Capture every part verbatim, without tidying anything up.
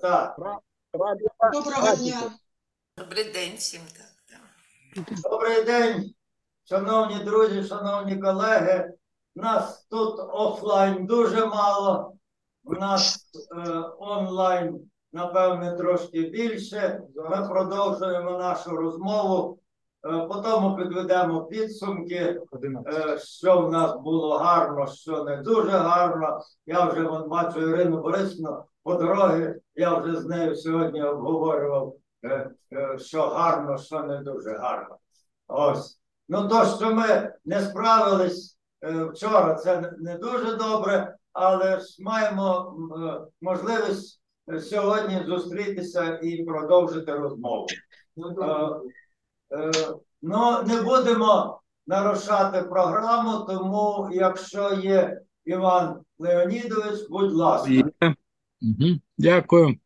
так. Доброго дня. Добрий день всім. Так. Добрий день, шановні друзі, шановні колеги. Нас тут офлайн дуже мало, у нас е, онлайн, напевне, трошки більше. Ми продовжуємо нашу розмову, е, потім підведемо підсумки, е, що в нас було гарно, що не дуже гарно. Я вже вон, бачу Ірину Борисівну по дорозі, я вже з нею сьогодні обговорював, е, е, що гарно, що не дуже гарно. Ось. Ну, то, що ми не справились е, вчора, це не дуже добре, але ж маємо е, можливість сьогодні зустрітися і продовжити розмову. Е, е, ну, не будемо нарушати програму, тому, якщо є Іван Леонідович, будь ласка. Угу. Дякую.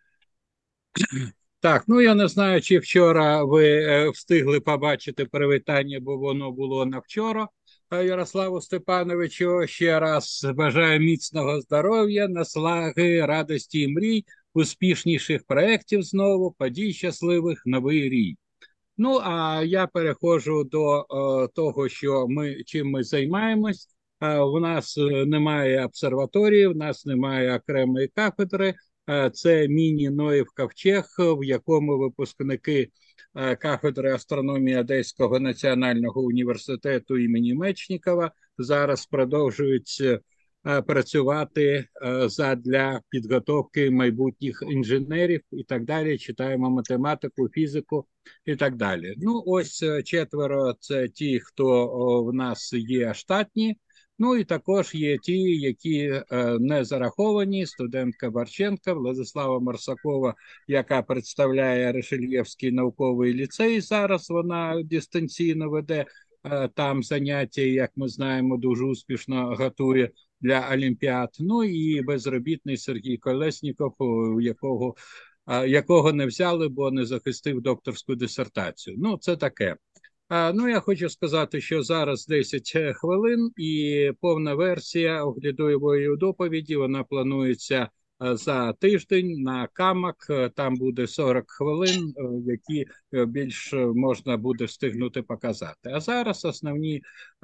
Так, ну я не знаю, чи вчора ви е, встигли побачити привітання, бо воно було на вчора. Е, Ярославу Степановичу ще раз бажаю міцного здоров'я, наслаги, радості і мрій, успішніших проєктів знову, подій щасливих, новий рік. Ну, а я переходжу до е, того, що ми, чим ми займаємось. Е, у нас немає обсерваторії, у нас немає окремої кафедри. Е, це міні-Ноїв ковчег, в якому випускники е, кафедри астрономії Одеського національного університету імені Мечнікова зараз продовжують е, працювати е, задля підготовки майбутніх інженерів і так далі. Читаємо математику, фізику і так далі. Ну, ось четверо – це ті, хто о, в нас є штатні. Ну, і також є ті, які е, не зараховані. Студентка Барченка, Владислава Марсакова, яка представляє Решельєвський науковий ліцей. Зараз вона дистанційно веде е, там заняття, як ми знаємо, дуже успішно готує для олімпіад. Ну, і безробітний Сергій Колесніков, у якого якого не взяли, бо не захистив докторську дисертацію. Ну, це таке. А, ну, я хочу сказати, що зараз десять хвилин і повна версія оглядової доповіді, вона планується за тиждень на Камак, там буде сорок хвилин, які більш можна буде встигнути показати. А зараз основні,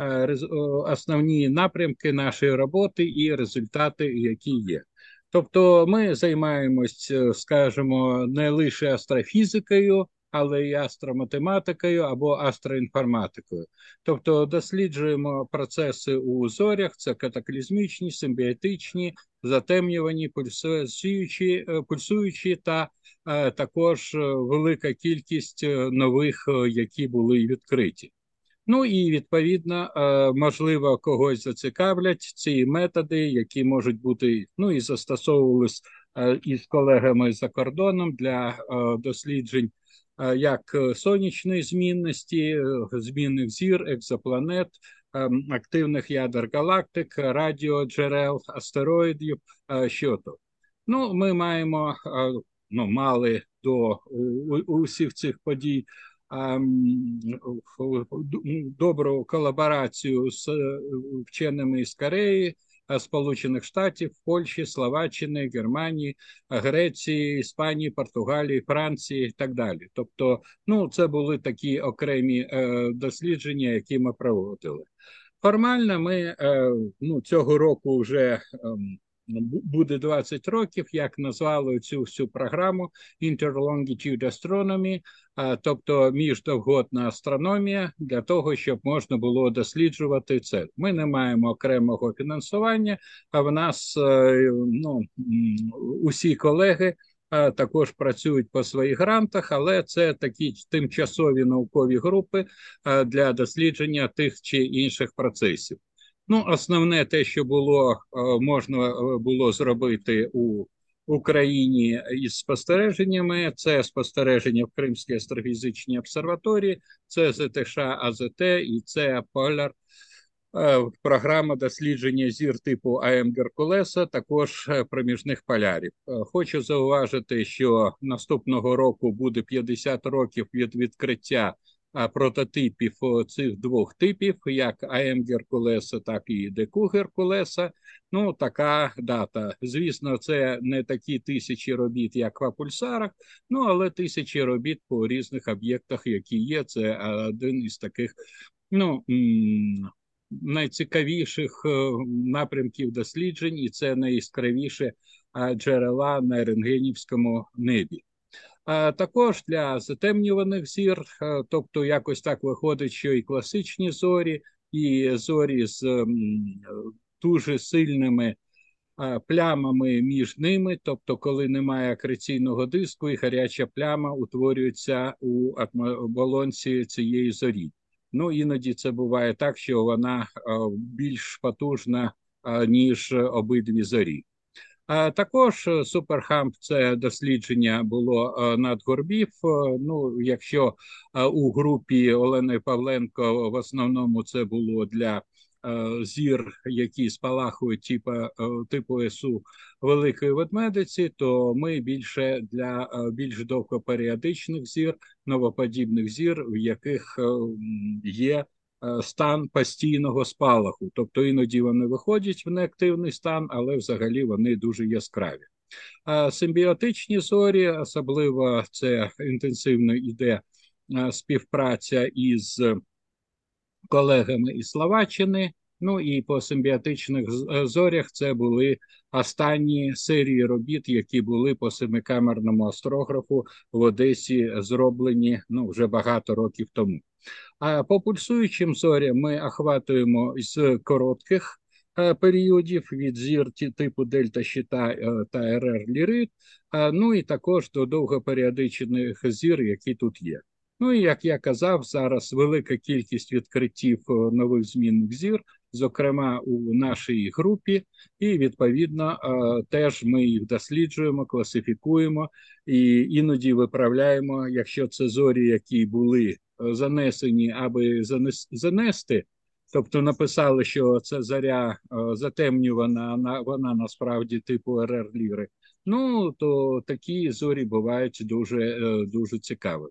основні напрямки нашої роботи і результати, які є. Тобто ми займаємось, скажімо, не лише астрофізикою, але й астроматематикою або астроінформатикою. Тобто досліджуємо процеси у зорях, це катаклізмічні, симбіотичні, затемнювані, пульсуючі, пульсуючі та е, також велика кількість нових, які були відкриті. Ну і, відповідно, можливо, когось зацікавлять ці методи, які можуть бути, ну і застосовувались із колегами за кордоном для досліджень як сонячної змінності, змінних зір, екзопланет, активних ядер галактик, радіоджерел, астероїдів, що то. Ну, ми маємо, ну, мали до усіх цих подій добру колаборацію з вченими з Кореї, Сполучених Штатів, Польщі, Словаччини, Германії, Греції, Іспанії, Португалії, Франції і так далі. Тобто, ну, це були такі окремі е, дослідження, які ми проводили. Формально ми е, ну, цього року вже е, буде двадцять років, як назвали цю всю програму Interlongitude Astronomy, тобто міждовгодна астрономія, для того, щоб можна було досліджувати це. Ми не маємо окремого фінансування, а в нас ну, усі колеги також працюють по своїх грантах, але це такі тимчасові наукові групи для дослідження тих чи інших процесів. Ну, основне те, що було, можна було зробити у Україні із спостереженнями, це спостереження в Кримській астрофізичній обсерваторії, це ЗТШ АЗТ і це Polar, програма дослідження зір типу А М Геркулеса, також проміжних полярів. Хочу зауважити, що наступного року буде п'ятдесят років від відкриття а, прототипів о, цих двох типів, як А М Геркулеса, так і Д Q Геркулеса. Ну, така дата. Звісно, це не такі тисячі робіт, як в пульсарах, ну, але тисячі робіт по різних об'єктах, які є. Це один із таких, ну, найцікавіших е, напрямків досліджень, і це найяскравіші е, джерела на рентгенівському небі. А також для затемнюваних зір, е, тобто якось так виходить, що і класичні зорі, і зорі з м, дуже сильними а, плямами між ними, тобто коли немає акреційного диску і гаряча пляма утворюється у оболонці цієї зорі. Ну, іноді це буває так, що вона а, більш потужна, а, ніж обидві зорі. А також Суперхамп – це дослідження було надгорбів. Ну, якщо у групі Олени Павленко в основному це було для зір, які спалахують типу, типу СУ Великої Ведмедиці, то ми більше для більш довгоперіодичних зір, новоподібних зір, в яких є стан постійного спалаху. Тобто іноді вони виходять в неактивний стан, але взагалі вони дуже яскраві. А симбіотичні зорі, особливо це інтенсивно йде співпраця із колегами із Словаччини. Ну і по симбіотичних зорях це були останні серії робіт, які були по семикамерному астрографу в Одесі зроблені, ну, вже багато років тому. А по пульсуючим зорям ми охватуємо з коротких е, періодів від зір типу дельта щита е, та Р Р Лірид, е, ну і також до довгоперіодичних зір, які тут є. Ну і як я казав, зараз велика кількість відкриттів нових змінних зір, зокрема у нашій групі, і відповідно е, теж ми їх досліджуємо, класифікуємо і іноді виправляємо, якщо це зорі, які були занесені, аби занести, тобто написали, що це зоря затемнювана, вона насправді типу Р Р Ліри, ну, то такі зорі бувають дуже, дуже цікаві.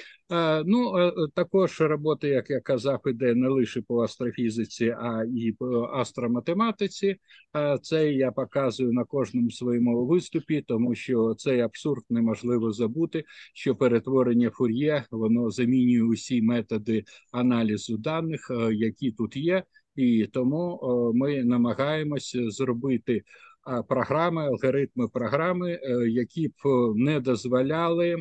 Ну, також робота, як я казав, іде не лише по астрофізиці, а і по астроматематиці. Це я показую на кожному своєму виступі, тому що цей абсурд неможливо забути, що перетворення Фур'є, воно замінює усі методи аналізу даних, які тут є, і тому ми намагаємося зробити програми, алгоритми програми, які б не дозволяли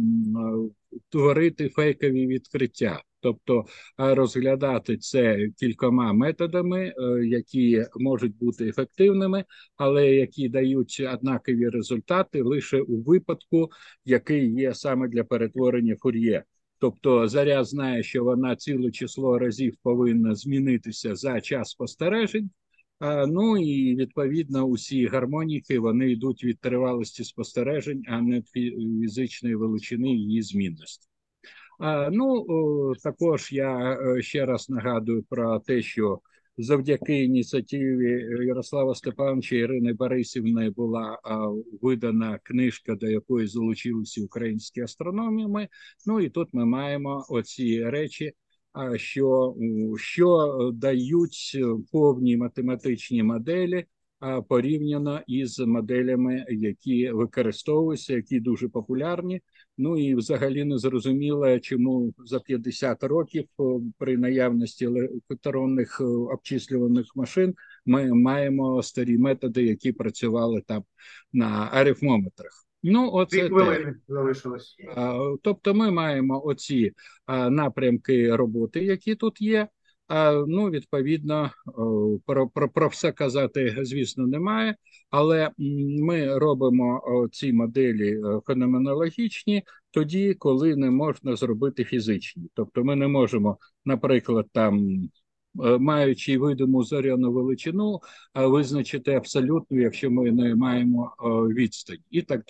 творити фейкові відкриття, тобто розглядати це кількома методами, які можуть бути ефективними, але які дають однакові результати лише у випадку, який є саме для перетворення Фур'є. Тобто заря знає, що вона ціле число разів повинна змінитися за час спостережень. Ну і відповідно усі гармоніки, вони йдуть від тривалості спостережень, а не від фізичної величини її змінності. Ну, також я ще раз нагадую про те, що завдяки ініціативі Ярослава Степановича і Ірини Борисівни була видана книжка, до якої залучилися українські астрономи. Ну і тут ми маємо оці речі, що, що дають повні математичні моделі порівняно із моделями, які використовуються, які дуже популярні. Ну і взагалі не зрозуміло, чому за п'ятдесят років при наявності електронних обчислюваних машин ми маємо старі методи, які працювали там на арифмометрах. Ну, оце те. залишилось. Тобто ми маємо оці напрямки роботи, які тут є. Ну, відповідно, про, про, про все казати, звісно, немає, але ми робимо ці моделі феноменологічні тоді, коли не можна зробити фізичні. Тобто ми не можемо, наприклад, там, маючи видиму зоряну величину, визначити абсолютну, якщо ми не маємо відстань і так далі.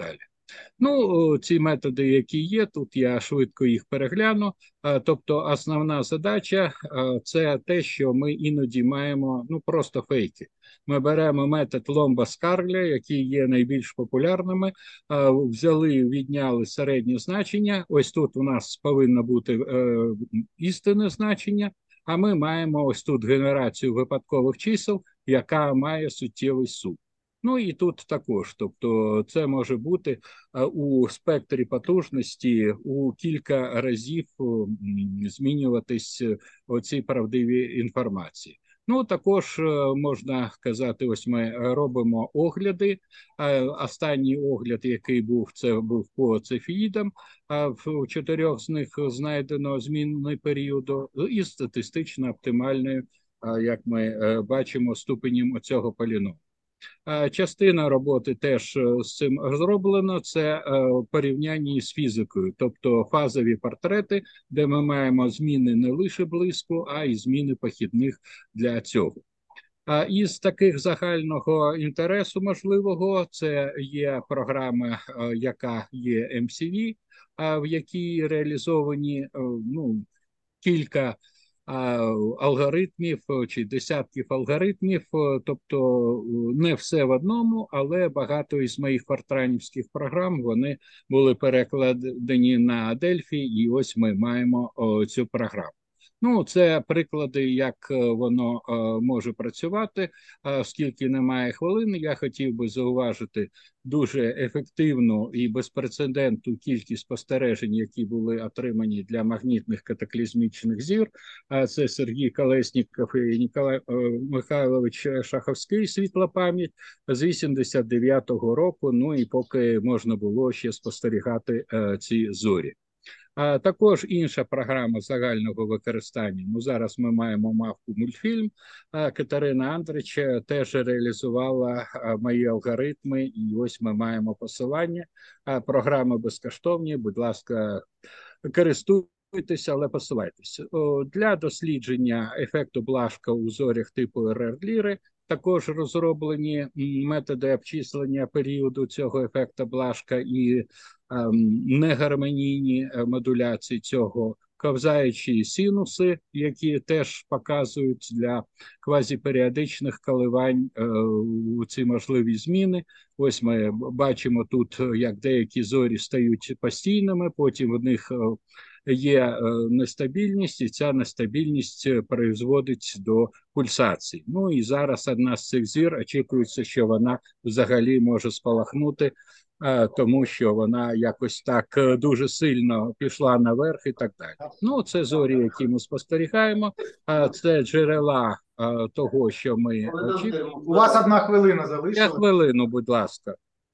Ну, ці методи, які є, тут я швидко їх перегляну. Тобто основна задача – це те, що ми іноді маємо ну, просто фейки. Ми беремо метод Ломба-Скарля, які є найбільш популярними, взяли, відняли середнє значення. Ось тут у нас повинно бути е, істинне значення, а ми маємо ось тут генерацію випадкових чисел, яка має суттєвий суд. Ну і тут також, тобто це може бути у спектрі потужності у кілька разів змінюватись оці правдиві інформації. Ну, також можна казати, ось ми робимо огляди. Останній огляд, який був, це був по цефіїдам, а в чотирьох з них знайдено змінний періоду і статистично оптимальною, як ми бачимо, ступенем цього поліному. Частина роботи теж з цим зроблено, це порівняння з фізикою, тобто фазові портрети, де ми маємо зміни не лише близько, а й зміни похідних для цього. Із таких загального інтересу можливого, це є програма, яка є ем сі ві, в якій реалізовані ну, кілька алгоритмів чи десятків алгоритмів, тобто не все в одному, але багато із моїх фортранівських програм, вони були перекладені на Delphi, і ось ми маємо цю програму. Ну, це приклади, як воно може працювати, оскільки немає хвилин, я хотів би зауважити дуже ефективну і безпрецедентну кількість спостережень, які були отримані для магнітних катаклізмічних зір. Це Сергій Колесніков і Ніколай Михайлович Шаховський, світла пам'ять, з вісімдесят дев'ятого року, ну і поки можна було ще спостерігати ці зорі. А також інша програма загального використання. Ну, зараз ми маємо мавку мультфільм. Катерина Андрич теж реалізувала мої алгоритми, і ось ми маємо посилання. Програми безкоштовні, будь ласка, користуйтеся, але посилайтеся. Для дослідження ефекту Блашка у зорях типу ер ер Ліри також розроблені методи обчислення періоду цього ефекту Блашка і негармонійні модуляції цього, ковзаючі синуси, які теж показують для квазіперіодичних коливань е, ці можливі зміни. Ось ми бачимо тут, як деякі зорі стають постійними, потім в них є нестабільність, і ця нестабільність призводить до пульсації. Ну і зараз одна з цих зір, очікується, що вона взагалі може спалахнути, тому що вона якось так дуже сильно пішла наверх і так далі. Ну, це зорі, які ми спостерігаємо, це джерела того, що ми очікуємо. У вас одна хвилина Я залишилась. хвилину, будь ласка.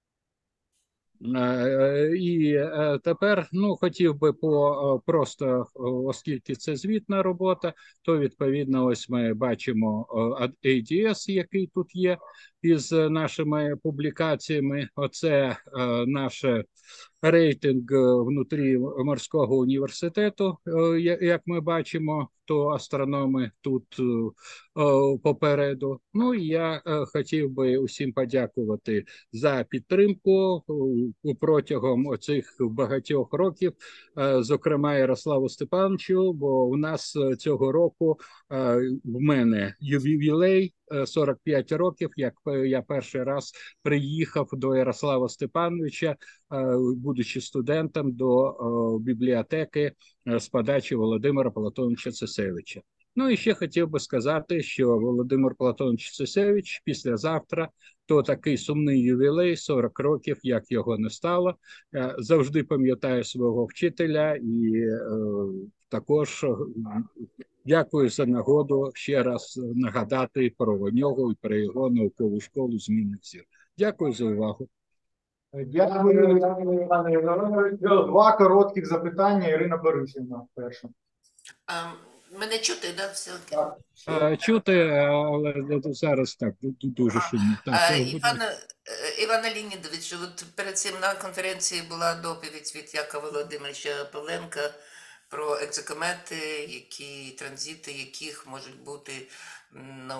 І тепер, ну, хотів би по просто, оскільки це звітна робота, то відповідно ось ми бачимо ей ді ес, який тут є із нашими публікаціями. Оце наш рейтинг внутрі морського університету, як ми бачимо, то астрономи тут попереду. Ну і я хотів би усім подякувати за підтримку протягом цих багатьох років, зокрема Ярославу Степановичу, бо у нас цього року в мене ювілей сорок п'ять років, як я перший раз приїхав до Ярослава Степановича, будучи студентом, до бібліотеки з подачі Володимира Платоновича Цесевича. Ну і ще хотів би сказати, що Володимир Платонович Цесевич післязавтра, то такий сумний ювілей, сорок років, як його не стало. Завжди пам'ятаю свого вчителя і е, також дякую за нагоду ще раз нагадати про нього і про його наукову школу змінних зір. Дякую за увагу. Дякую, пане Івановичу. Два коротких запитання. Ірина Борисівна перша. А, мене чути, да, все окей? Так. Е, Чути, але зараз так, дуже шумно. Так, А, е, Івана, е, Івана Леонідовичу, от перед цим на конференції була доповідь від Якова Володимировича Павленка про екзокомети, які транзити яких можуть бути ну,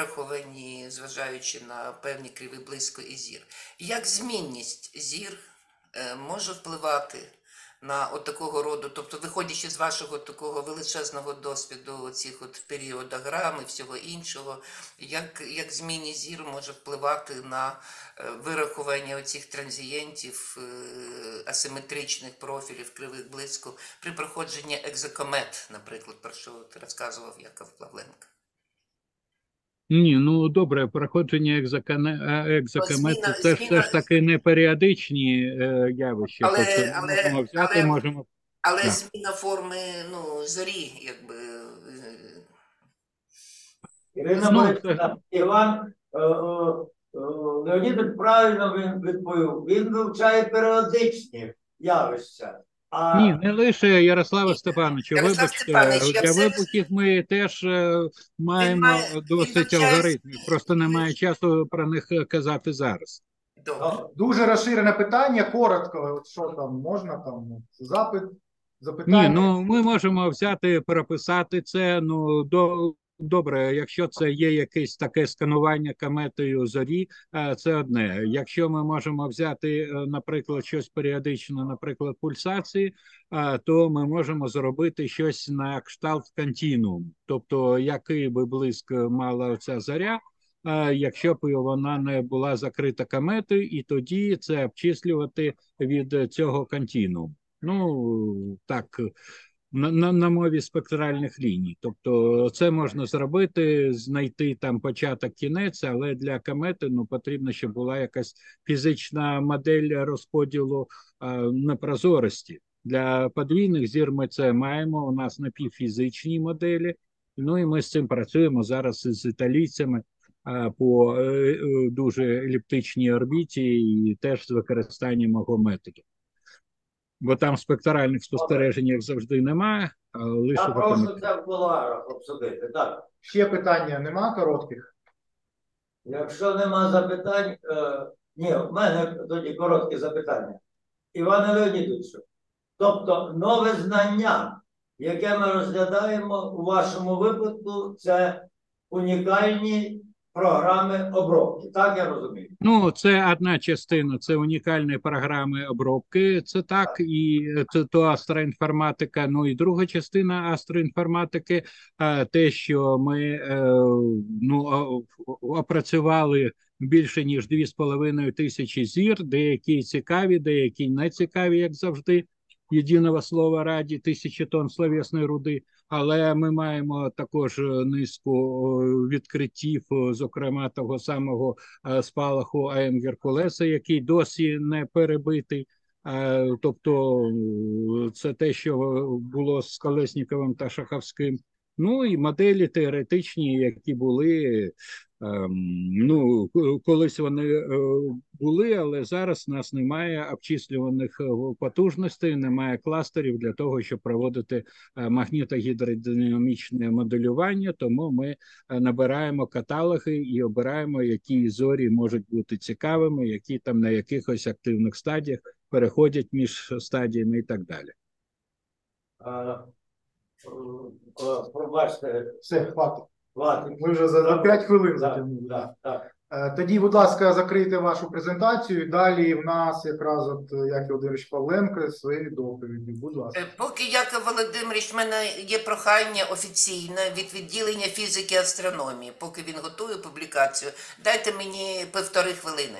вираховані, зважаючи на певні криви близько і зір. Як змінність зір е, може впливати на от такого роду, тобто виходячи з вашого такого величезного досвіду цих от періодограм і всього іншого, як, як змінні зір може впливати на е, вирахування оцих транзієнтів, е, асиметричних профілів, кривих блиску, при проходженні екзокомет, наприклад, про що ти розказував Яков Плавленко. Ні, ну добре, проходження екзокане- е, екзокомету зміна- це ж зміна- все ж таки не періодичні е, явища. Але- Тобто ми але- можемо взяти, але- можемо. Але Так. зміна форми, ну, зорі, якби, е, Ірина Ну, Борисівна, Іван е, е, е, Леонідович правильно він відповів. Він вивчає періодичні явища. А Ні, не лише Ярослава Ні, Степановича. Ярослав Вибачте, Степанович, я для все- вибухів ми теж е, маємо має- він досить вивчає алгоритмів. свій- Просто немає часу про них е, казати зараз. добре. ну, Дуже розширене питання, коротко, от що там можна, там от, запит, запитання. Ні, ну ми можемо взяти, переписати це. Ну до добре, якщо це є якесь таке сканування кометою зорі, е, це одне. Якщо ми можемо взяти, е, наприклад, щось періодично, наприклад, пульсації, е, то ми можемо зробити щось на кшталт континуум. Тобто, який би блиск мала ця зоря, е, якщо б вона не була закрита кометою, і тоді це обчислювати від цього континууму. Ну, так, на, на, на мові спектральних ліній. Тобто це можна зробити, знайти там початок, кінець, але для комети ну, потрібно, щоб була якась фізична модель розподілу а, непрозорості. Для подвійних зір ми це маємо, у нас напівфізичні моделі, ну і ми з цим працюємо зараз із італійцями а, по е, е, дуже еліптичній орбіті і теж з використанням мого методу. Бо там спектральних спостережень, як завжди, немає, а лише я прошу документи. це в кулуарах обсудити. Так. Ще питання нема коротких? Якщо нема запитань, е, ні, в мене тоді коротке запитання. Іване Леонідовичу, тобто нове знання, яке ми розглядаємо у вашому випадку, це унікальні програми обробки. Так я розумію? Ну, це одна частина, це унікальні програми обробки, це так, і це то астроінформатика. Ну і друга частина астроінформатики, а, те, що ми е, ну, о- опрацювали більше ніж дві з половиною тисячі зір, деякі цікаві, деякі не цікаві, як завжди. Єдиного слова раді, тисячі тонн словесної руди. Але ми маємо також низку о, відкриттів, о, зокрема того самого е, спалаху А М Геркулеса, який досі не перебитий. Е, Тобто е, це те, що було з Колесніковим та Шаховським. Ну і моделі теоретичні, які були, ем, ну, к- колись вони е, були, але зараз у нас немає обчислюваних е, потужностей, немає кластерів для того, щоб проводити е, магнітогідродинамічне моделювання, тому ми е, набираємо каталоги і обираємо, які зорі можуть бути цікавими, які там на якихось активних стадіях переходять між стадіями і так далі. Е, е, Пробачте, Все, хватить. хватить. Ми вже за, за п'ять хвилин Так, затягнули. так, так. Е, Тоді, будь ласка, закрийте вашу презентацію. Далі в нас якраз от е, Яків Володимирович Павленко свої доповіді. Будь ласка. Е, Поки, Яков Володимирович, в мене є прохання офіційне від відділення фізики і астрономії, поки він готує публікацію, дайте мені півтори хвилини.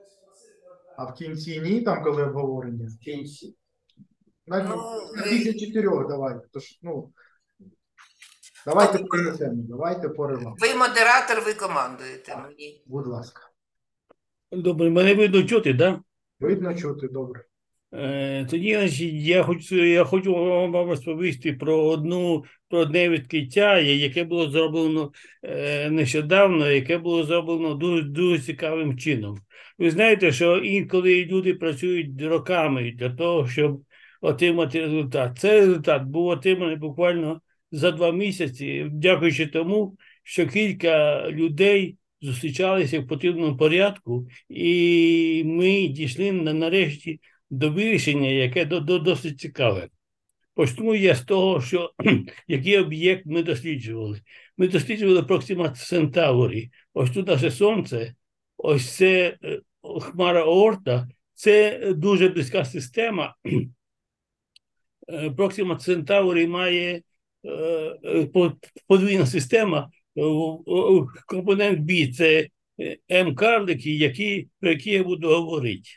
А в кінці ні, там коли обговорення. В кінці. На, Ну, на ви- після чотирьох давайте. Тож, ну, давайте Добре. перенесемо, давайте пориваємо. Ви модератор, ви командуєте мені. Будь ласка. Добре, мене видно чути, да? Видно чути, добре. Е, тоді, значить, я хочу, я хочу вам розповісти про одну, про одне відкриття, яке було зроблено е, нещодавно, яке було зроблено дуже, дуже цікавим чином. Ви знаєте, що інколи люди працюють роками для того, щоб отримати результат. Цей результат був отриманий буквально за два місяці, дякуючи тому, що кілька людей зустрічалися в потрібному порядку, і ми дійшли на, нарешті до вирішення, яке до, до, досить цікаве. Почну я з того, що який об'єкт ми досліджували. Ми досліджували Proxima Centauri. Ось тут наше Сонце, ось це е, хмара Оорта, Це дуже близька система. Проксима Центаврі має подвійна система. Компонент Б – це М-карлики, які, про які я буду говорити.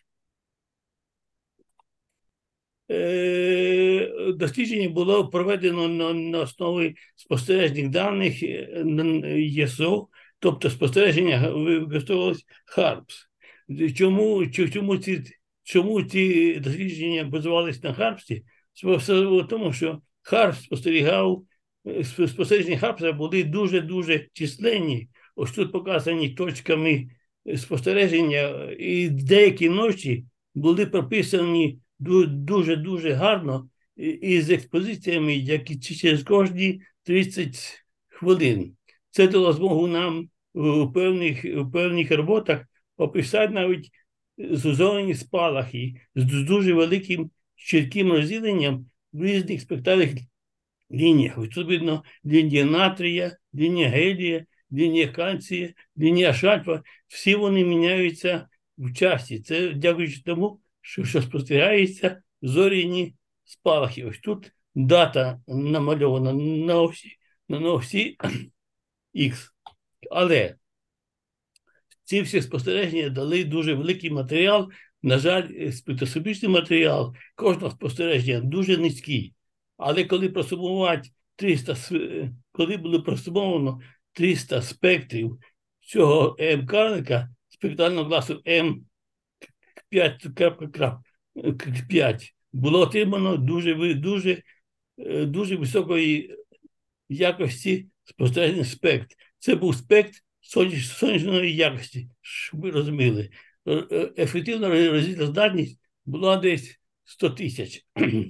Дослідження було проведено на, на основі спостережних даних ЄСО, тобто спостереження використовувалось харпс. Чому, чому, ці, чому ці дослідження базувалися на харпсі? Тому що харпс спостерігав, спостереження харпса були дуже-дуже численні. Ось тут показані точками спостереження, і деякі ночі були прописані дуже-дуже гарно із експозиціями, які через кожні тридцять хвилин. Це дало змогу нам у певних, у певних роботах описати навіть зозоні спалахи з дуже великим чітким розділенням в різних спектральних лініях. Ось тут видно лінія натрія, лінія гелія, лінія кальція, лінія шальфа. Всі вони міняються в часі. Це дякуючи тому, що, що спостерігається зоряні спалахи. Ось тут дата намальована на осі, на осі Х. Але ці всі спостереження дали дуже великий матеріал. На жаль, спектроскопічний матеріал кожного спостереження дуже низький. Але коли просумувати триста, коли було просумовано триста спектрів цього М-карлика, спектрального класу М п'ять крапка п'ять, було отримано дуже, дуже, дуже високої якості спостережний спектр. Це був спектр сонячної якості, щоб ви розуміли. Ефективна роздільна здатність була десь сто тисяч.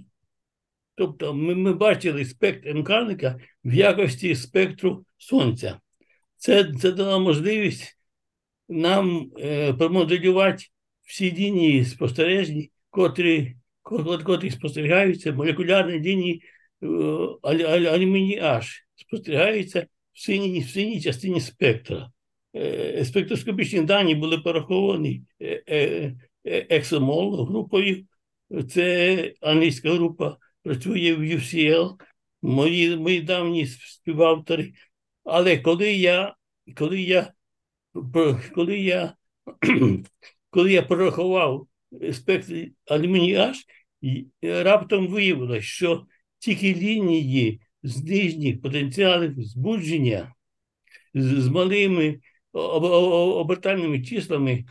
Тобто ми, ми бачили спектр М-карлика в якості спектру Сонця. Це, це дало можливість нам е, промоделювати всі лінії спостережень, котрі, котрі спостерігаються, молекулярні лінії е, алюміній H спостерігаються в синій, в синій частині спектра. Е, спектроскопічні дані були пораховані е, е, Ексомол групою, це англійська група, працює в ю сі ел, мої, мої давні співавтори. Але коли я, коли я, коли я, коли я порахував спектр алюміній H, раптом виявилось, що тільки лінії з нижніх потенціалів збудження з, з малими обертальними числами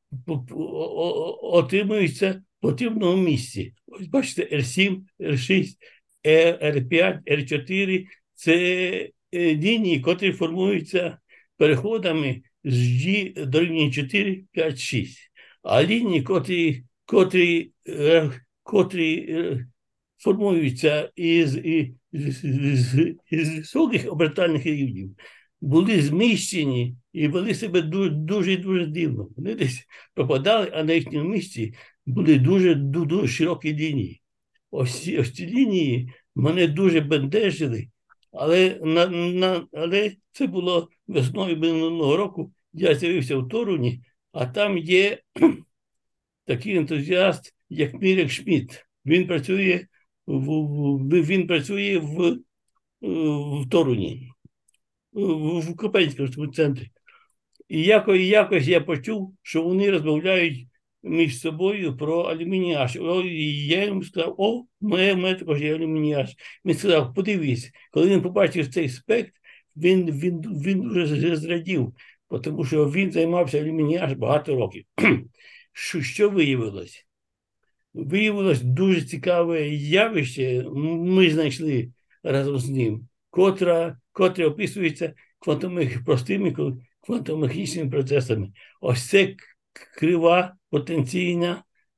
отримуються в потрібному місці. Ось бачите, ер сім, ер шість, ер п'ять, ер чотири – це лінії, котрі формуються переходами з G до лінії чотири, п'ять, шість. А лінії, котрі, котрі, котрі формуються із, із, із, із високих обертальних рівнів, були зміщені і вели себе дуже-дуже дивно. Вони десь пропадали, а на їхньому місці були дуже, дуже широкі лінії. Ось, ось ці лінії мене дуже бентежили, але, на, на, але це було весною минулого року. Я з'явився в Торуні, а там є такий ентузіаст, як Мірек Шмідт. Він працює в, в, він працює в, в Торуні, в, в Копенському центрі. І якось, якось я почув, що вони розмовляють між собою про алюміній H. І я йому сказав, о, в мене також є алюміній H. Він сказав, подивись, коли він побачив цей спектр, він, він, він дуже зрадів, тому що він займався алюміній H багато років. Що, що виявилось? Виявилось дуже цікаве явище, ми знайшли разом з ним, котре, котре описується квантовими, простими квантово-механічними процесами. Ось це крива потенційна,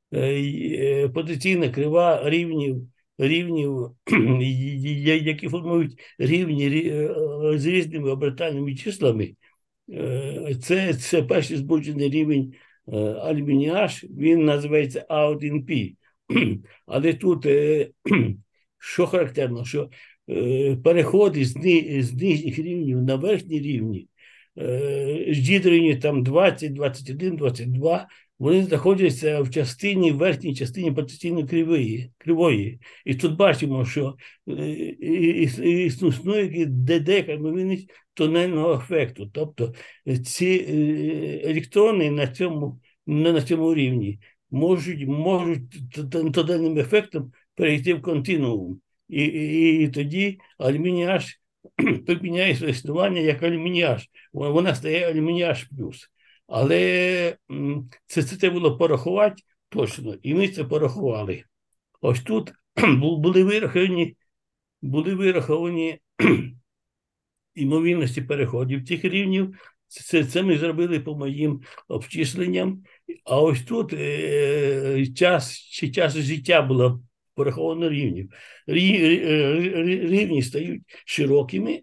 потенційна крива рівнів, рівнів, які формують рівні з різними обертальними числами. Це, це перший збуджений рівень алюміній H, він називається а один пі. Але тут, що характерно, що переходи з, з нижніх рівнів на верхні рівні, з G рівні там двадцять, двадцять один, двадцять два, вони знаходяться в частині, в верхній частині потенційно кривої, кривої. І тут бачимо, що е, і- і- існує де- деяка ймовірність тунельного ефекту. Тобто е, ці е, електрони на цьому, не на цьому рівні можуть, можуть т- т- тунельним ефектом перейти в континуум. І, і, і тоді алюміній H припиняє своє існування як алюміній H. Вона вона стає алюміній H плюс. Але м, це, це треба було порахувати точно, і ми це порахували. Ось тут бу- були вираховані, були вираховані ймовірності переходів цих рівнів. Це, це ми зробили по моїм обчисленням. А ось тут е, час, чи час життя було пораховано рівнів. Рі- рі- рі- Рівні стають широкими,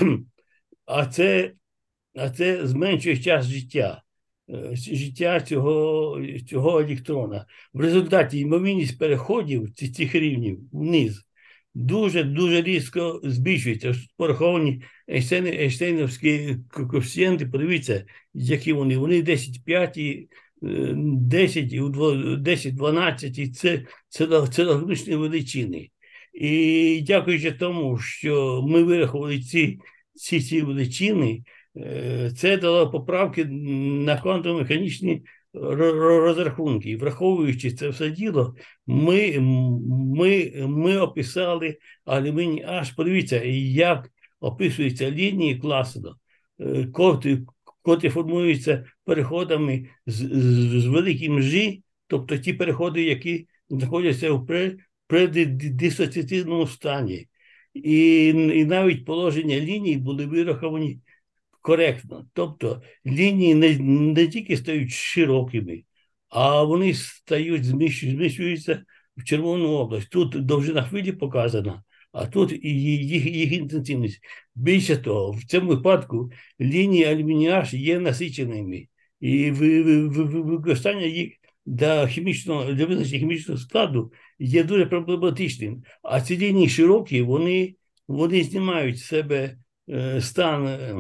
а це, а це зменшує час життя, е, життя цього, цього електрона. В результаті ймовірність переходів ці- цих рівнів вниз дуже-дуже різко збільшується. Пораховані Ейнштейн- Ейнштейнівські ко- коефіцієнти, подивіться, які вони. Вони десять п'ять, і, е, десять, і у дво- десять дванадцять, і це, це, лог- це логічні величини. І дякуючи тому, що ми вирахували ці, ці, ці величини, е, це дало поправки на квантово-механічні ро- ро- розрахунки. І враховуючи це все діло, ми, ми, ми описали алюміній H. Подивіться, як описуються лінії Класена, е, котрі, котрі формуються переходами з, з, з великим G, тобто ті переходи, які знаходяться в пре- преддисоціативному стані. І, і навіть положення ліній були вираховані коректно. Тобто лінії не, не тільки стають широкими, а вони стають, зміщу- зміщуються в червону область. Тут довжина хвилі показана, а тут і їх, їх інтенсивність. Більше того, в цьому випадку лінії алюміній H є насиченими, і ви- ви- ви- ви- використання їх для хімічного, для визначення хімічного складу є дуже проблематичним. А ці лінії широкі, вони, вони знімають з себе е, стан. е,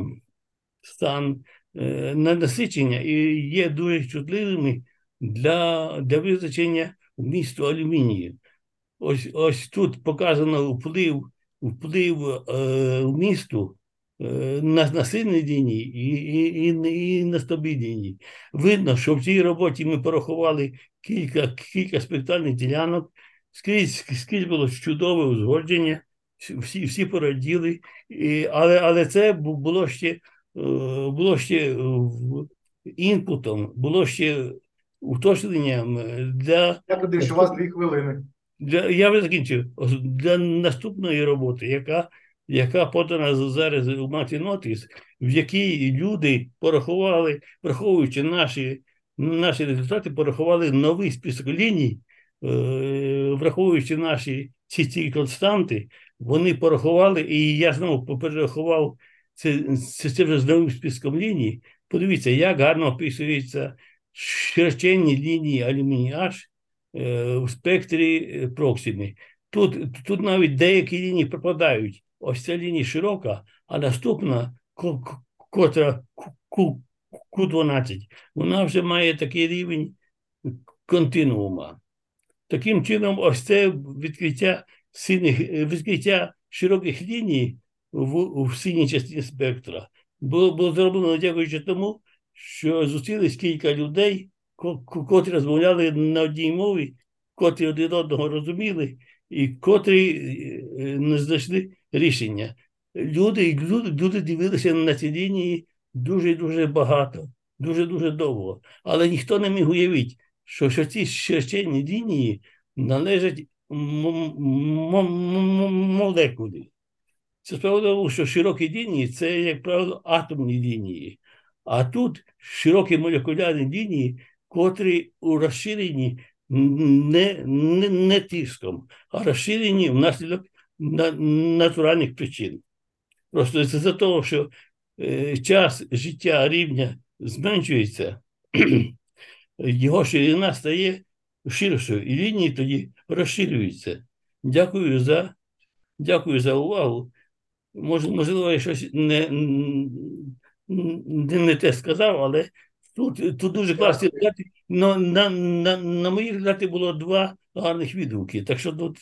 стан е, насичення і є дуже чутливими для, для визначення вмісту алюмінію. Ось, ось тут показано вплив, вплив е, вмісту е, на, на сильній лінії і, і, і, і на слабій лінії. Видно, що в цій роботі ми порахували кілька, кілька спектральних ділянок, скрізь, скрізь було чудове узгодження, всі, всі пораділи, і, але, але це бу- було ще е, було ще в- інпутом, було ще уточненням для, Я туди, що у вас дві хвилини. для я вже закінчив, Ос- для наступної роботи, яка, яка подана зараз у Маті Нотіс, в якій люди порахували, враховуючи наші, наші результати, порахували новий список ліній, е, враховуючи наші ці, ці константи, вони порахували, і я знову перерахував це, це, це вже з новим списком ліній. Подивіться, як гарно описуються широченні лінії алюміній H е, у спектрі е, Проксими. Тут, тут навіть деякі лінії пропадають. Ось ця лінія широка, а наступна, ко- ко- котра Q- Q дванадцять, вона вже має такий рівень континуума. Таким чином, ось це відкриття сильних, відкриття широких ліній в, в синій частині спектра було, було зроблено дякуючи тому, що зустрілись кілька людей, ко- ко- котрі розмовляли на одній мові, котрі один одного розуміли, і котрі е, не знайшли рішення. Люди, люди, люди дивилися на ці лінії дуже-дуже багато, дуже-дуже довго. Але ніхто не міг уявити, що, що ці широченні лінії належать м- м- м- м- молекулі. Це справа в тому, що широкі лінії це, як правило, атомні лінії. А тут широкі молекулярні лінії, котрі у розширенні не, не, не тиском, а розширені внаслідок на, натуральних причин. Просто це за того, що е, час життя рівня зменшується, його ширина стає ширшою, і лінії тоді розширюються. Дякую за, дякую за увагу. Може, можливо, я щось не, не, не те сказав, але Тут, тут дуже класні результати. Но на, на, на мої результати було два гарних відгуки. Так що тут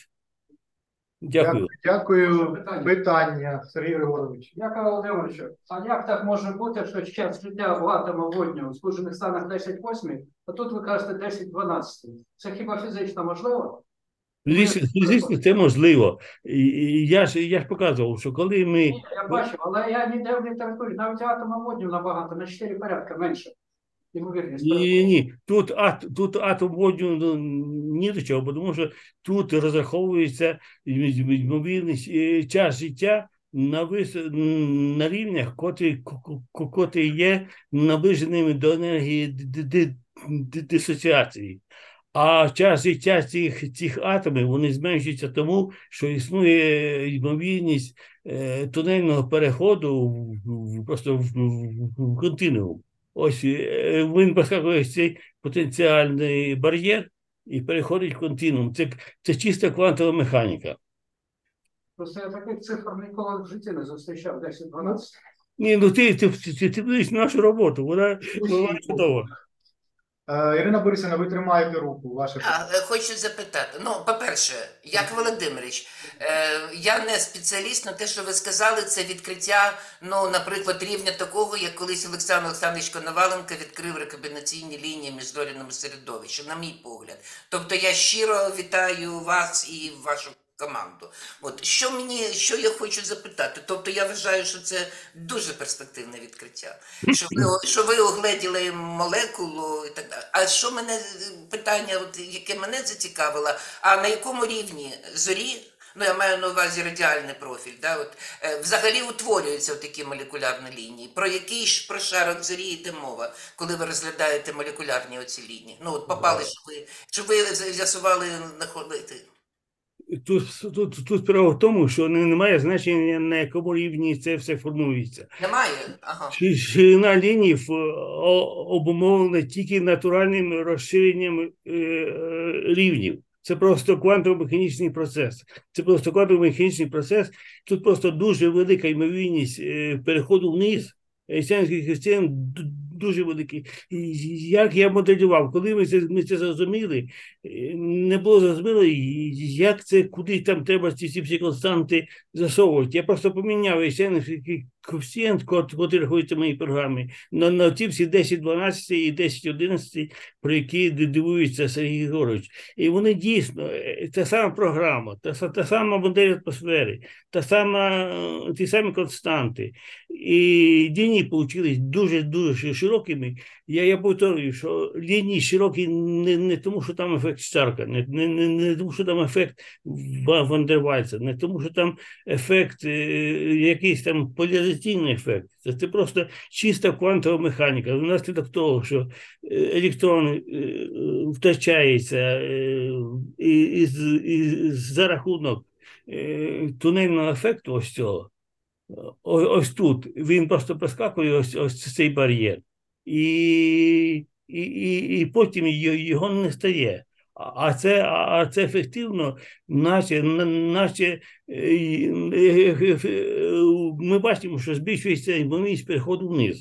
дякую. Дякую. Питання, Сергій Григорович. Яков Володимирович, а як так може бути, що час життя в атома водню у Сполучених Штатах десять восьмий, а тут ви кажете десять дванадцятий? Це хіба фізично можливо? Фізично, фізично це можливо. І, і я ж я ж показував, що коли ми. Ні, я бачив, але я ніде в літературі, навіть атома водню набагато, на чотири порядка менше. Ймовірність. Ні, ні, тут, ат, тут атом водню ну, ні до чого, тому що тут розраховується ймовірність е, час життя на, вис... на рівнях, котрі, ко- ко- котрі є наближеними до енергії д- д- д- дисоціації. А час життя цих, цих атомів вони зменшуються тому, що існує ймовірність е, тунельного переходу в, в, просто в, в, в континуум. Ось е, він проскакує цей потенціальний бар'єр і переходить в континуум. Це, це чиста квантова механіка. Просто я таких цифр ніколи в житті не зустрічав десять дванадцять. Ні, ну ти, ти, ти, ти будеш нашу роботу, вона, вона чудова. Е, Ірина Борисівна, ви тримаєте руку. Ваше А, е, хочу запитати. Ну, по-перше, як Володимирович, е, я не спеціаліст, але те, що ви сказали, це відкриття, ну, наприклад, рівня такого, як колись Олександр Олександрович Коноваленко відкрив рекомбінаційні лінії між зоряному середовищу, на мій погляд. Тобто я щиро вітаю вас і вашу команду. От що мені, що я хочу запитати? Тобто я вважаю, що це дуже перспективне відкриття. Що ви, що ви огледіли молекулу і так далі. А що мене питання, от, яке мене зацікавило, а на якому рівні зорі? Ну, я маю на увазі радіальний профіль, да, от, е, взагалі утворюються такі молекулярні лінії. Про який ж прошарок зорі йде мова, коли ви розглядаєте молекулярні оці лінії? Ну, от попали, що ви, що ви з'ясували знаходити. Тут, тут, тут справа в тому, що не- немає значення, на якому рівні це все формується. Немає? Ага. Ши- Ширина ліній в- о- обумовлена тільки натуральним розширенням е, е, рівнів. Це просто квантово-механічний процес. Це просто квантово-механічний процес. Тут просто дуже велика ймовірність е, переходу вниз. Ейнштейнський коефіцієнт д- дуже великий. І як я моделював, коли ми це, ми це зрозуміли, е, не було зрозуміло, як це, куди там треба ці всі всі константи засовувати. Я просто поміняв Ейнштейнський коефіцієнт, кот- котрий рахується в моїй програмі, на, на ті всі десять дванадцять і десять одинадцять, про які ди- дивується Сергій Григорович. І вони дійсно, е, та сама програма, та, са- та сама модель атмосфери, та сама, е, ті самі константи. І лінії получились дуже-дуже широкими. Я, я повторюю, що лінії широкі не, не тому, що там ефект Штарка, не, не, не, не тому, що там ефект Ва- Ван дер Вальса, не тому, що там ефект, е, якийсь там поляризаційний ефект. Це, це просто чиста квантова механіка. Внаслідок того, що е, електрон е, е, втрачається е, і, і, з- і за рахунок е, тунельного ефекту ось цього, О- ось тут він просто проскакує ось, ось цей бар'єр, і, і, і, і потім й- його не стає. А а це, а це ефективно, наче, на- наче е, е, е, ми бачимо, що збільшується ймовірність переходу вниз.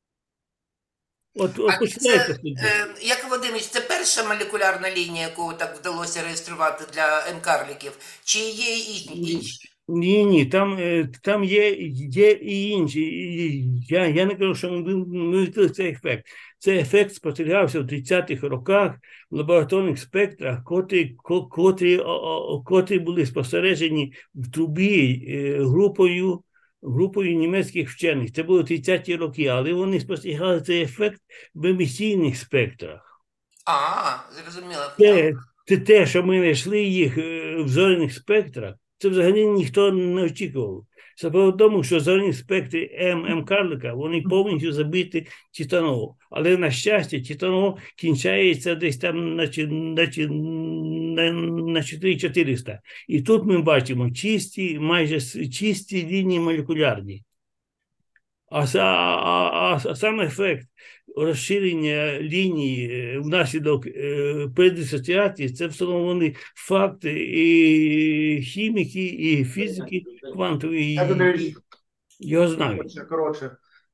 От, от А починається. це, е, як Володимирович, це перша молекулярна лінія, яку так вдалося реєструвати для М-карліків? Чи є і інші? Ні, ні, там, е, там є, є і інші. І Я, я не кажу, що ми, ми відкрили цей ефект. Цей ефект спостерігався в тридцятих роках в лабораторних спектрах, котрі, ко- котрі, о- о- котрі були спостережені в трубі е, групою, групою німецьких вчених. Це були тридцяті роки, але вони спостерігали цей ефект в емісійних спектрах. А, зрозуміло. Те, те, те, що ми знайшли їх е, в зоряних спектрах, це взагалі ніхто не очікував. Справа в тому, що зоряні спектри М, М-карлика, вони повністю забиті титаном. Але, на щастя, титаном кінчається десь там на, чи- на, чи- на, на чотири тисячі чотириста. І тут ми бачимо чисті, майже с- чисті лінії молекулярні. А, са- а, а, а сам ефект розширення ліній е, внаслідок е, преддисоціації – це встановлені факти і хіміки, і фізики квантової. Я і- додаю, Його знають. коротше, коротше.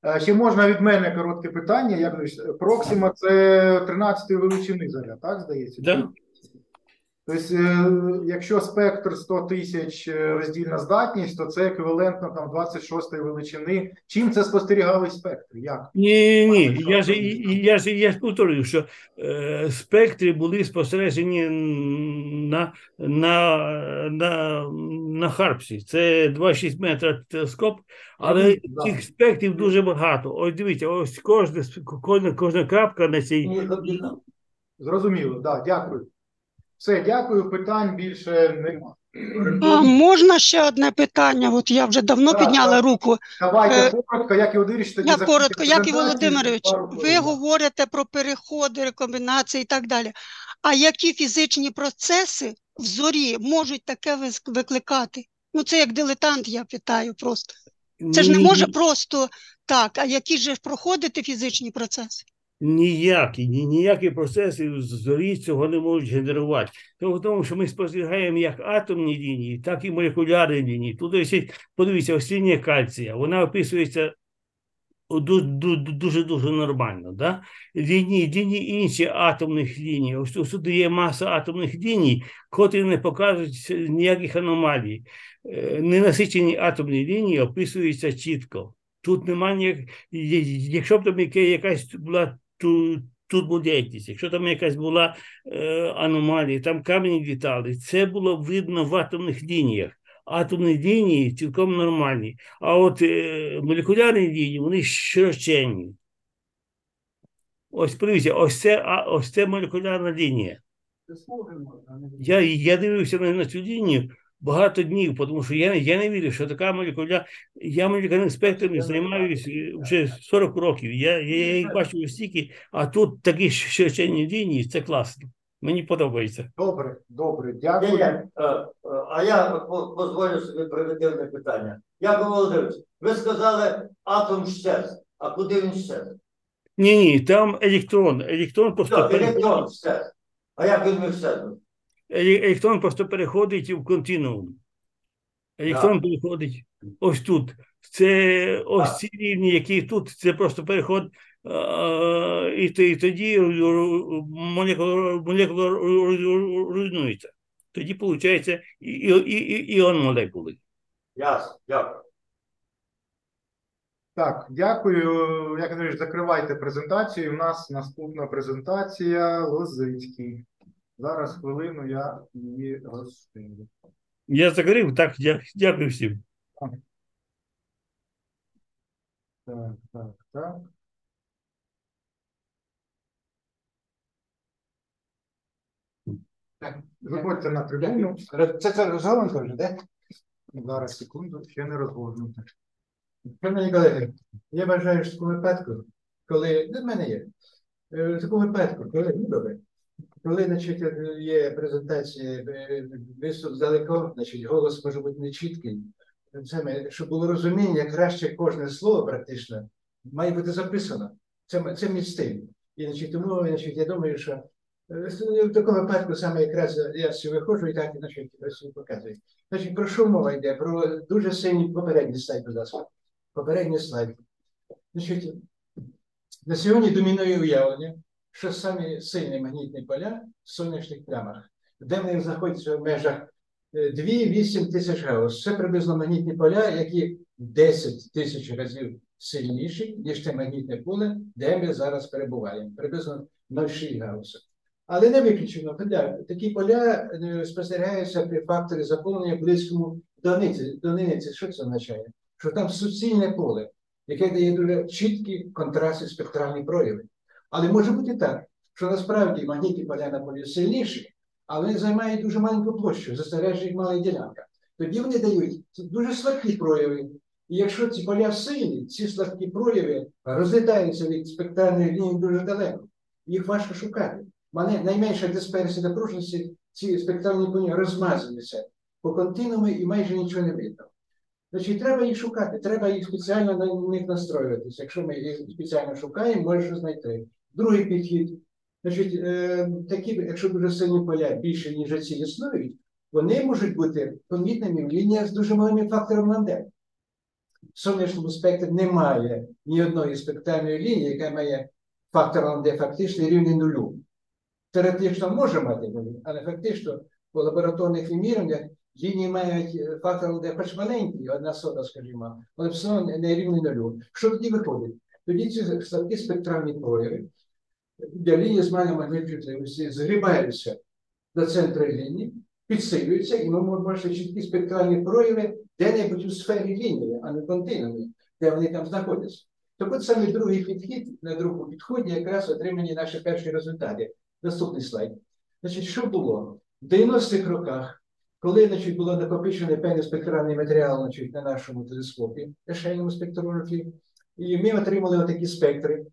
Е, Ще можна від мене коротке питання. Як Проксима це тринадцятої величини заряд, так здається? Да. Тобто, е, якщо спектр сто тисяч роздільна здатність, то це еквівалентно там двадцять шостої величини. Чим це спостерігали спектри? Як? Ні, ні, я ж, я ж, я ж повторюю, що е, спектри були спостережені на, на, на, на Харпсі. Це два цілих шість метра телескоп, але Да. цих спектрів дуже багато. Ось дивіться, ось кожна, кожна, кожна крапка на цій... Ні, обідно. Зрозуміло, да, дякую. Все, дякую, питань більше нема. А можна ще одне питання? От я вже давно Так, підняла так. руку. Давайте Е, коротко, як і Володимирович, тоді Я закінчить коротко, Яків презентацію, Володимирович, пару ви хвилин, да. говорите про переходи, рекомбінації і так далі. А які фізичні процеси в зорі можуть таке вис- викликати? Ну, це як дилетант, я питаю просто. Це ж не Ні- може просто так, а які ж проходити фізичні процеси? Ніякі, ні- ніякі процеси в зорі цього не можуть генерувати. Тому, тому що ми спостерігаємо як атомні лінії, так і молекулярні лінії. Тут ось, подивіться, ось лінія кальція, вона описується дуже-дуже нормально. Да? Лінії, лінії інші атомних ліній. Ось тут- тут є маса атомних ліній, котрі не показують ніяких аномалій. Е, Ненасичені атомні лінії описуються чітко. Тут немає ніяк... є- Якщо б там яка- якась була ту- турбулентність, якщо там якась була е, аномалія, там камені літали, це було видно в атомних лініях. Атомні лінії цілком нормальні. А от е, молекулярні лінії, вони широченні. Ось подивіться, ось це, а, ось це молекулярна лінія. Я, я дивився на, на цю лінію багато днів, тому що я, я не вірю, що така молекуля... Я молекулярним спектром займаюся вже сорок років. Я, я, я їх бачу стільки, а тут такі широченні лінії, це класно. Мені подобається. Добре, добре, Ні, дякую. ні, е, е, а я по- дозволю собі примітивне питання. Яков Володимирович, ви сказали, атом щез. А куди він щез? Ні, ні, там електрон. Електрон просто, Що, переходить, електрон щез. А як він міг щезнути? еле- електрон просто переходить в континуум. Електрон переходить ось тут. Це ось Так. ці рівні, які тут, це просто переход. е, І, т- і тоді молекула, молекула руйнується. Тоді виходить і, і, і, іон молекули. Ясно, дякую. Так, дякую. Як Андрійович, закривайте презентацію. У нас наступна презентація Лозицький. Зараз хвилину я її розширю. Я закрив, так, дя- дякую всім. Так, так, так. Так, виходьте на трибуну. Це це розгорнуто вже, так? Зараз, секунду, ще не розгорнуто. Шановні колеги, я вважаю, що в такому випадку, коли в мене є, е, в такому випадку, коли ну, добре, коли значить, є презентація е, виступ здалеко, значить, голос може бути нечіткий. Саме, щоб було розуміння, краще кожне слово практично має бути записано. Це, це мій стиль. І значить, тому значить, я думаю, що е, в такому випадку саме якраз я всі виходжу і так значить, ось показую. Значить, про що мова йде? Про дуже сильний попередній слайд, будь ласка. Попередній слайд. Значить, на сьогодні домінує уявлення, що самі сильні магнітні поля в сонячних плямах, де вони знаходяться в межах дві-вісім тисяч гаус. Це приблизно магнітні поля, які десять тисяч разів сильніші, ніж те магнітне поле, де ми зараз перебуваємо. Приблизно нуль цілих шість гауса. Але не виключено, поля. Такі поля е, спостерігаються при факторі заповнення близькому до одиниці. До одиниці. Що це означає? Що там суцільне поле, яке дає дуже чіткі контрасти спектральні прояви. Але може бути так, що насправді магнітні поля на полі сильніші, але вони займають дуже маленьку площу, застережують їх мала ділянка. Тоді вони дають дуже слабкі прояви. І якщо ці поля сильні, ці слабкі прояви розлітаються від спектральної лінії дуже далеко. Їх важко шукати. Мене найменша дисперсія напруженості, ці спектральні поля розмазуються по континууму і майже нічого не видно. Значить, треба їх шукати, треба їх спеціально на них настроюватися. Якщо ми їх спеціально шукаємо, можеш знайти. Другий підхід. Значить, е, такі, якщо дуже сильні поля більше, ніж ці існують, вони можуть бути помітними в лініях з дуже малими фактором Ланде. В сонячному спектрі немає ні одної спектральної лінії, яка має фактор лambda фактично рівний нулю. Теоретично може мати нулю, але фактично по лабораторних вимірюваннях лінії мають фактор лambda хоч маленький, одна сота, скажімо, але все одно не рівний нулю. Що тоді виходить? Тоді ці слабкі спектральні прояви, де лінії з малою магнітністю згрібаються до центру лінії, підсилюються, і ми можемо бачити чіткі спектральні прояви де-небудь у сфері лінії, а не в континуумі, де вони там знаходяться. Так от саме другий підхід, на другому підході якраз отримані наші перші результати. Наступний слайд. Значить, що було? В дев'яностих роках, коли, значить, було накопичений певний спектральний матеріал, значить, на нашому телескопі, ешейному спектрографі, і ми отримали отакі спектри,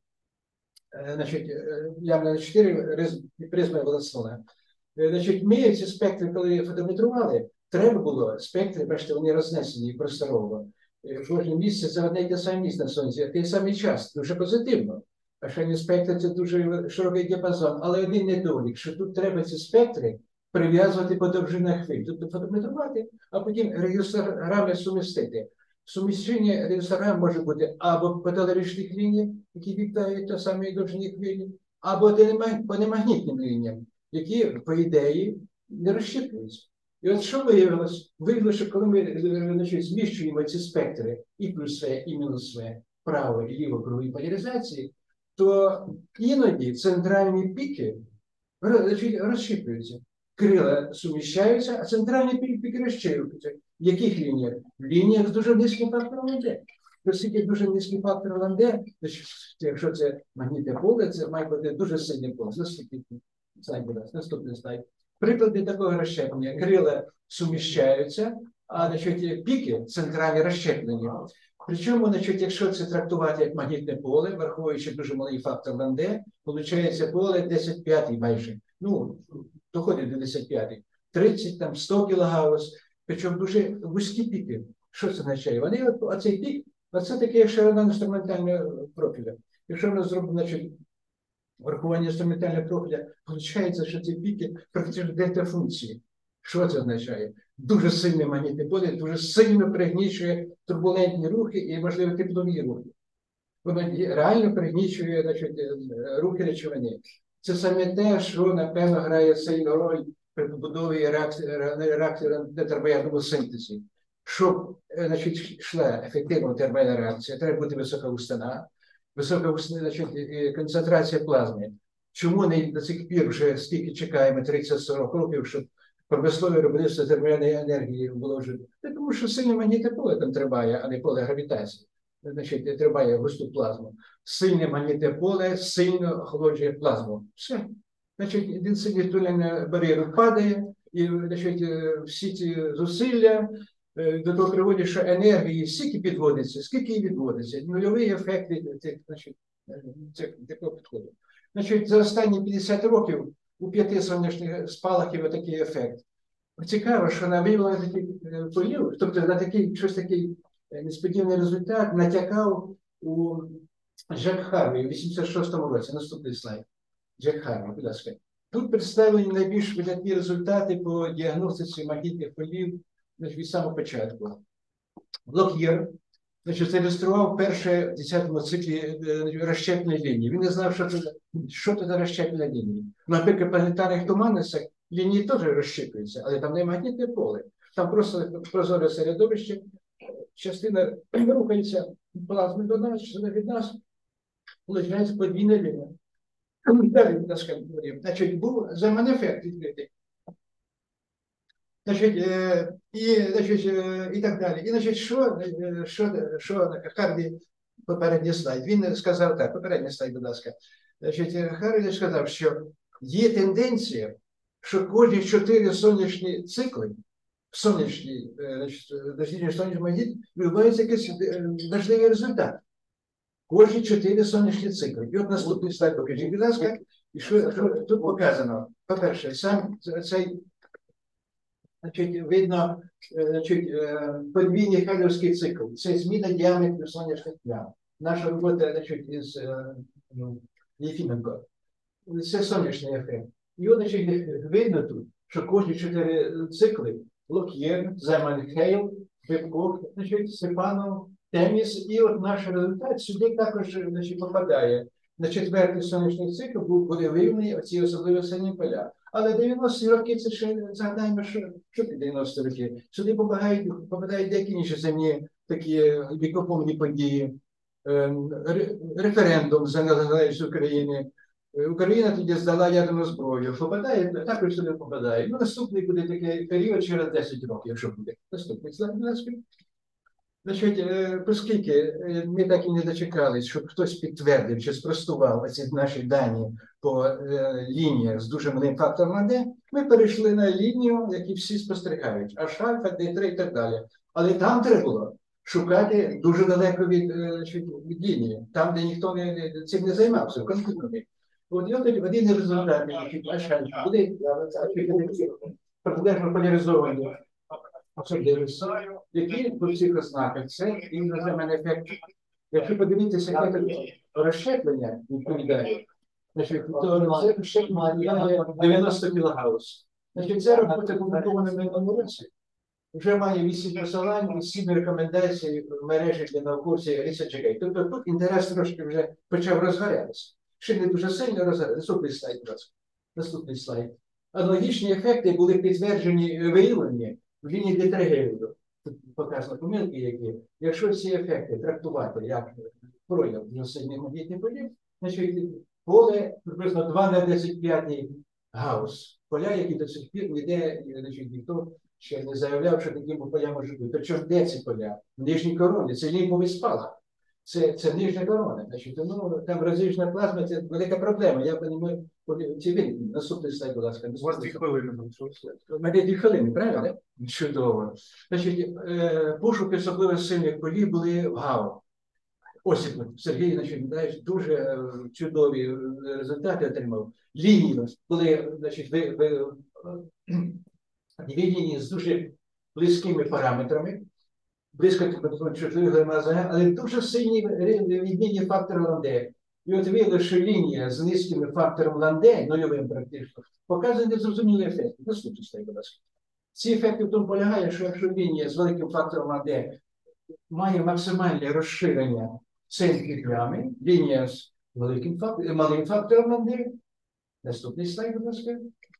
значить, явно чотири призми Володслона. Значить, ми ці спектри, коли фотометрували, треба було спектри, бачите, вони рознесені просторово. Кожне місце це одне й те саме місце на сонці, а той самий час, дуже позитивно. А шайні спектри це дуже широкий діапазон, але один недолік, що тут треба ці спектри прив'язувати по довжинах хвиль, тобто фотометрувати, а потім регістрами сумістити. Суміщення регістрам може бути або по телерічних лініях, які вітають те самі довжини хвилі, або по немагнітним лініям, які, по ідеї, не розщеплюються. І от що виявилось? Виявилося, що коли ми, значить, зміщуємо ці спектри і плюс В, і мінус В, право і ліво круговій поляризації, то іноді центральні піки, значить, розщеплюються. Крила суміщаються, а центральні піки розщеплюються. В яких лініях? В лініях з дуже низьким фактором лambda. Оскільки дуже низький фактор лambda, якщо це магнітне поле, це має бути дуже сильне поле. Наступний слайд, будь ласка, наступний слайд. Приклади такого розщеплення. Крила суміщаються, а, значить, піки центральні розщеплені. Причому, значить, якщо це трактувати як магнітне поле, враховуючи дуже малий фактор лambda, виходить поле десять п'ятий майже. Ну, доходить до десять п'ятий. тридцять, там, сто кілогаус. Причому дуже вузькі піки. Що це означає? Вони, оцей пік, оце таке як ширина інструментального профіля. Якщо ми зробимо, значить, врахування інструментального профіля, виходить, що ці піки практично дельта-функції. Що це означає? Дуже сильне магнітне поле, дуже сильно пригнічує турбулентні рухи і, можливо, теплові рухи. Воно реально пригнічує, значить, рухи речовини. Це саме те, що, напевно, грає сильну роль при побудові реакції на термоядному синтезі. Щоб, значить, йшла ефективна термоядна реакція, треба бути висока густина, висока густина, значить, концентрація плазми. Чому не до цих пір вже стільки чекаємо, тридцять-сорок років, щоб промислове виробництво термоядної енергії було вже? Тому що сильне магнітне поле там триває, а не поле гравітації. Значить, триває густу плазму. Сильне магнітне поле сильно охолоджує плазму. Все. Значить, інтенсивність бар'єру падає, і, значить, всі ці зусилля до того приводять, що енергії стільки підводиться, скільки її відводиться. Нульовий ефект від, значить, такого підходу. Значить, за останні п'ятдесят років у п'яти сонячних спалахів такий ефект. Цікаво, що на виявлення таких полів, тобто на такий, щось такий несподіваний результат натякав у Джек Харві у вісімдесят шостому році. Наступний слайд. Джек Харві, будь ласка. Тут представлені найбільш видатні результати по діагностиці магнітних полів, значить, від самого початку. Лок'єр, значить, заілюстрував перше в десятому циклі розщеплення лінії. Він не знав, що це, що це за розщеплення лінії. Наприклад, в планетарних туманностях лінії теж розщеплюються, але там не магнітне поле. Там просто прозоре середовище, частина рухається плазми до нас, частина від нас, виходить подвійна лінія. Далі, будь ласка, значить, був заманефект відкритий. Значить, е, і, значить, е, і так далі. І, значить, що, е, що, що Харві, попередній слайд, він сказав так, попередній слайд, будь ласка. Значить, Харві сказав, що є тенденція, що кожні чотири сонячні цикли, сонячні, дослідження сонячних магнітів, відбувається якийсь важливий результат. Кожні чотири сонячні цикли. І от наступний слайд покажіть, будь ласка, і що, що тут показано. По-перше, сам цей, значить, видно, значить, подвійний Хайлівський цикл. Це зміна діаметру сонячних плям. Наша робота, значить, із Єфіменко. Це сонячний ефект. І от, значить, видно тут, що кожні чотири цикли Лок'єр, Земан Хейл, Бебков, значить, Степанов Теміс, і от наш результат сюди також, значить, попадає. На четвертий сонячний цикл були виявлені оці особливо сильні поля. Але дев'яності роки, це ще згадаємо, що, що під дев'яності роки. Сюди попадають, попадають деякі інші земні такі вікоповні події. Референдум за незалежність України. Україна тоді здала ядерну зброю. Попадає, також сюди попадає. Ну, наступний буде такий період через десять років, якщо буде. Наступний слайд, будь ласка. Значить, оскільки ми так і не дочекались, щоб хтось підтвердив чи спростував ці наші дані по е, лініях з дуже малим фактором А Д, ми перейшли на лінію, яку всі спостерігають, H альфа, Д три і так далі. Але там треба було шукати дуже далеко від, від лінії, там, де ніхто не, цим не займався, конкретно. От і от один результат, H альфа, буде протилежно поляризовані особливості, які по всіх ознаках це іноземний ефект. Якщо подивитися, яке розщеплення відповідає, значить, то це розщеплення дев'яносто кілогаус. Значить, ця робота опублікована в минулому році. Вже має вісім посилань і сім рекомендацій в мережі для науковців ResearchGate. Тобто тут інтерес трошки вже почав розгорятися. Ще не дуже сильно розгорятися. Наступний слайд, будь ласка. Наступний слайд. Аналогічні ефекти були підтверджені, виявлені в лінії Д три Гейвуду. Тут показано помилки, які. Якщо ці ефекти трактувати як прояв сильних магнітних полів, значить поле приблизно два на десять п'ятий гаус. Поля, які до сих пір ніде, значить, ніхто ще не заявляв, що такі поля можуть бути. Причому де ці поля? В нижній короні. Це лімбовий спалах. Це, це нижня корона. Значить, ну, там розріжна плазма – це велика проблема. Я розумію, ці винні. Наступний слайд, будь ласка. У вас дві хвилини. У мене дві хвилини, правильно? Чудово. Значить, пошуки особливо сильних полів були в ГАО. Ось Сергій, значить, дуже чудові результати отримав. Лінії були, значить, ви, ви, дві лінії з дуже близькими параметрами, близько чутливих глемаза, але дуже сильні відмінні фактори Ланде. І от виявили, що лінія з низьким фактором Ланде, нульовим практично, показує незрозумілі ефекти. Наступний слайд, будь ласка. Ці ефекти в тому полягає, що якщо лінія з великим фактором Ланде має максимальне розширення центрі плями, лінія з великим фактором, малим фактором Ланде, наступний слайд, будь ласка,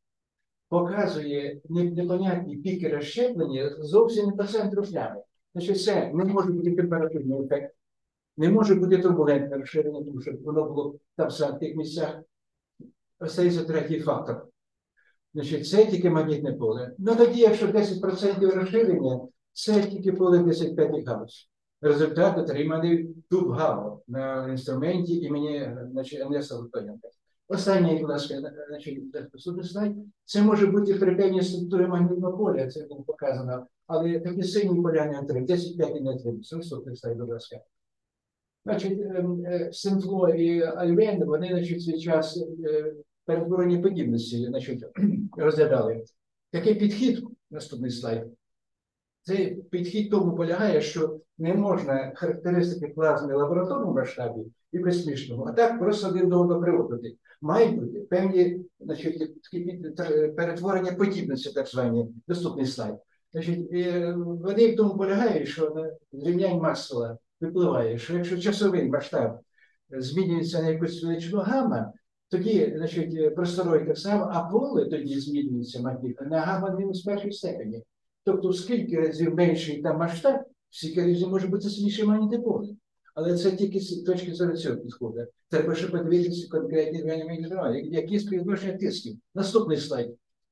показує непонятні піки розщеплення зовсім не по центру плями. Значить, це не може бути температурний ефект, не може бути турбулентне розширення, тому що воно було там в тих місцях. Остається третій фактор. Значить, це тільки магнітне поле. Ну тоді, якщо десять відсотків розширення, це тільки поле десять п'ятий гаус. Результат отриманий тут ГАО на інструменті імені Ернеста Лутоненка. Останній, будь ласка, значить, слайд. Це може бути при певній структурі магнітного поля, це було показано, але такі сильні поля не отримують, десять п'ятий не отримують. Наступний слайд, будь ласка. Значить, Сенфло і Альвен, вони, значить, свій час перетворені подібності, значить, розглядали. Такий підхід, наступний слайд, цей підхід тому полягає, що не можна характеристики плазми в лабораторному масштабі і космічному, а так просто один до одного приводити. Мають бути певні, значить, перетворення подібності, так звані. Наступний слайд. Значить, вони в тому полягають, що з рівнянь Максвелла випливає, що якщо часовий масштаб змінюється на якусь величину гамма, тоді, значить, просторовий так само, а поле тоді змінюється магнітно на гамма мінус першій степені. Тобто, скільки разів менший там масштаб, скільки разів може бути сильніше магнітне поле. Але це тільки з точки зору цього підходу. Треба ще подивитися конкретні рівні, які співвідношення тисків. Наступний слайд.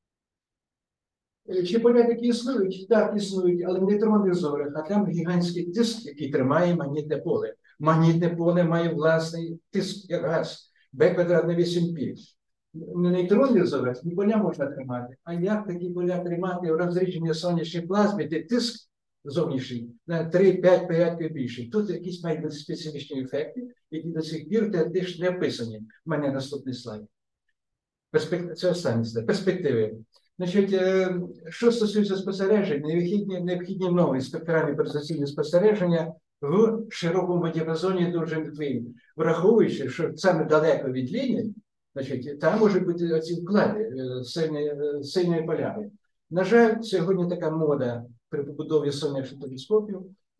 Чи поля такі існують? Так, існують, але в нейтронних зорах, а там гігантський тиск, який тримає магнітне поле. Магнітне поле має власний тиск, як газ, Б квадрат на вісім пі. На нейтронних зорах не поля можна тримати. А як такі поля тримати в розрідженні сонячної плазми, де тиск зовнішній на три-п'ять порядків більший? Тут якісь мають бути специфічні ефекти, які до сих пір теж не описані. У мене наступний слайд. Перспектив... Це останній слайд. Перспективи. Значить, що стосується спостережень, необхідні, необхідні нові спектральні персоційні спостереження в широкому діапазоні довжин хвиль, враховуючи, що саме далеко від лінії, значить, там можуть бути оці вклади сильної, сильної полями. На жаль, сьогодні така мода при побудові сонячних телескопів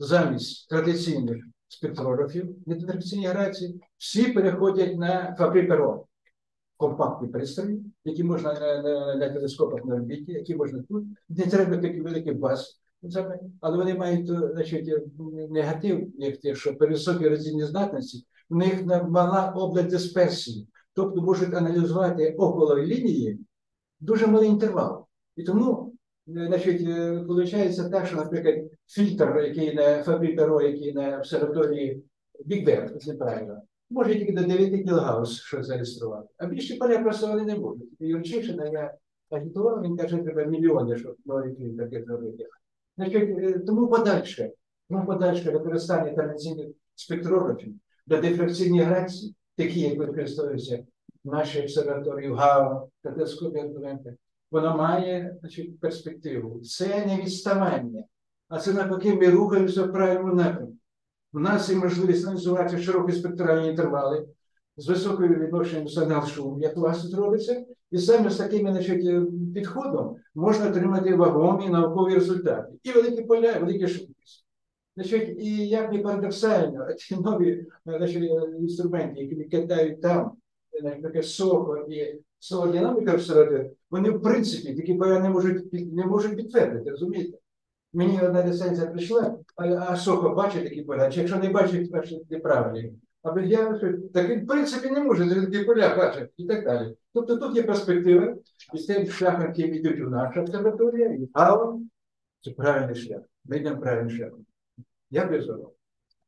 замість традиційних спектрографів недифракційної грації, всі переходять на Фабри-Перо. Компактні пристрої, які можна на, на, на телескопах на орбіті, які можна тут. Не треба такі великі баз, але вони мають, значить, негатив, як те, що при високій роздільній здатності в них мала область дисперсії, тобто можуть аналізувати около лінії дуже малий інтервал. І тому, значить, виходить так, що, наприклад, фільтр, який на Фабри-Перо, який на обсерваторії Біг Бен, це правильно, може тільки до дев'яти кілогаус, що зареєструвати. А більше поля просто вони не можуть. І Юрчишина я агітував, він каже, треба мільйони, щоб нові фільтр таке зробити. Значить, тому подальше, тому подальше використання традиційних спектрографів для дифракційної грації, такі, як використовуються в нашій обсерваторії в ГАО та телескопі Адвента, воно має, значить, перспективу. Це не відставання, а це навпаки ми рухаємося в правильному напрямку. У нас є можливість аналізувати широкі спектральні інтервали з високою відношенням сигнал-шум, як у вас тут робиться, і саме з таким, значить, підходом можна отримати вагомі наукові результати. І великі поля, і великі швидкості. Значить, і як не парадоксально, ті нові, значить, інструменти, які кидають там, наприклад, СОХО і СОХО-динаміка обсерваторії, вони, в принципі, такі поля не можуть, не можуть підтвердити, розумієте? Мені одна ліцензія прийшла, а, а СОХО бачить такі поля, чи якщо не бачить, значить неправильні. А я так, в принципі, не може такі поля бачити і так далі. Тобто тут є перспектива, і з тим шляхом, яким йдуть у наша обсерваторія, і ГАО, це правильний шлях. Ми йдемо правильним шляхом. Дякую за увагу.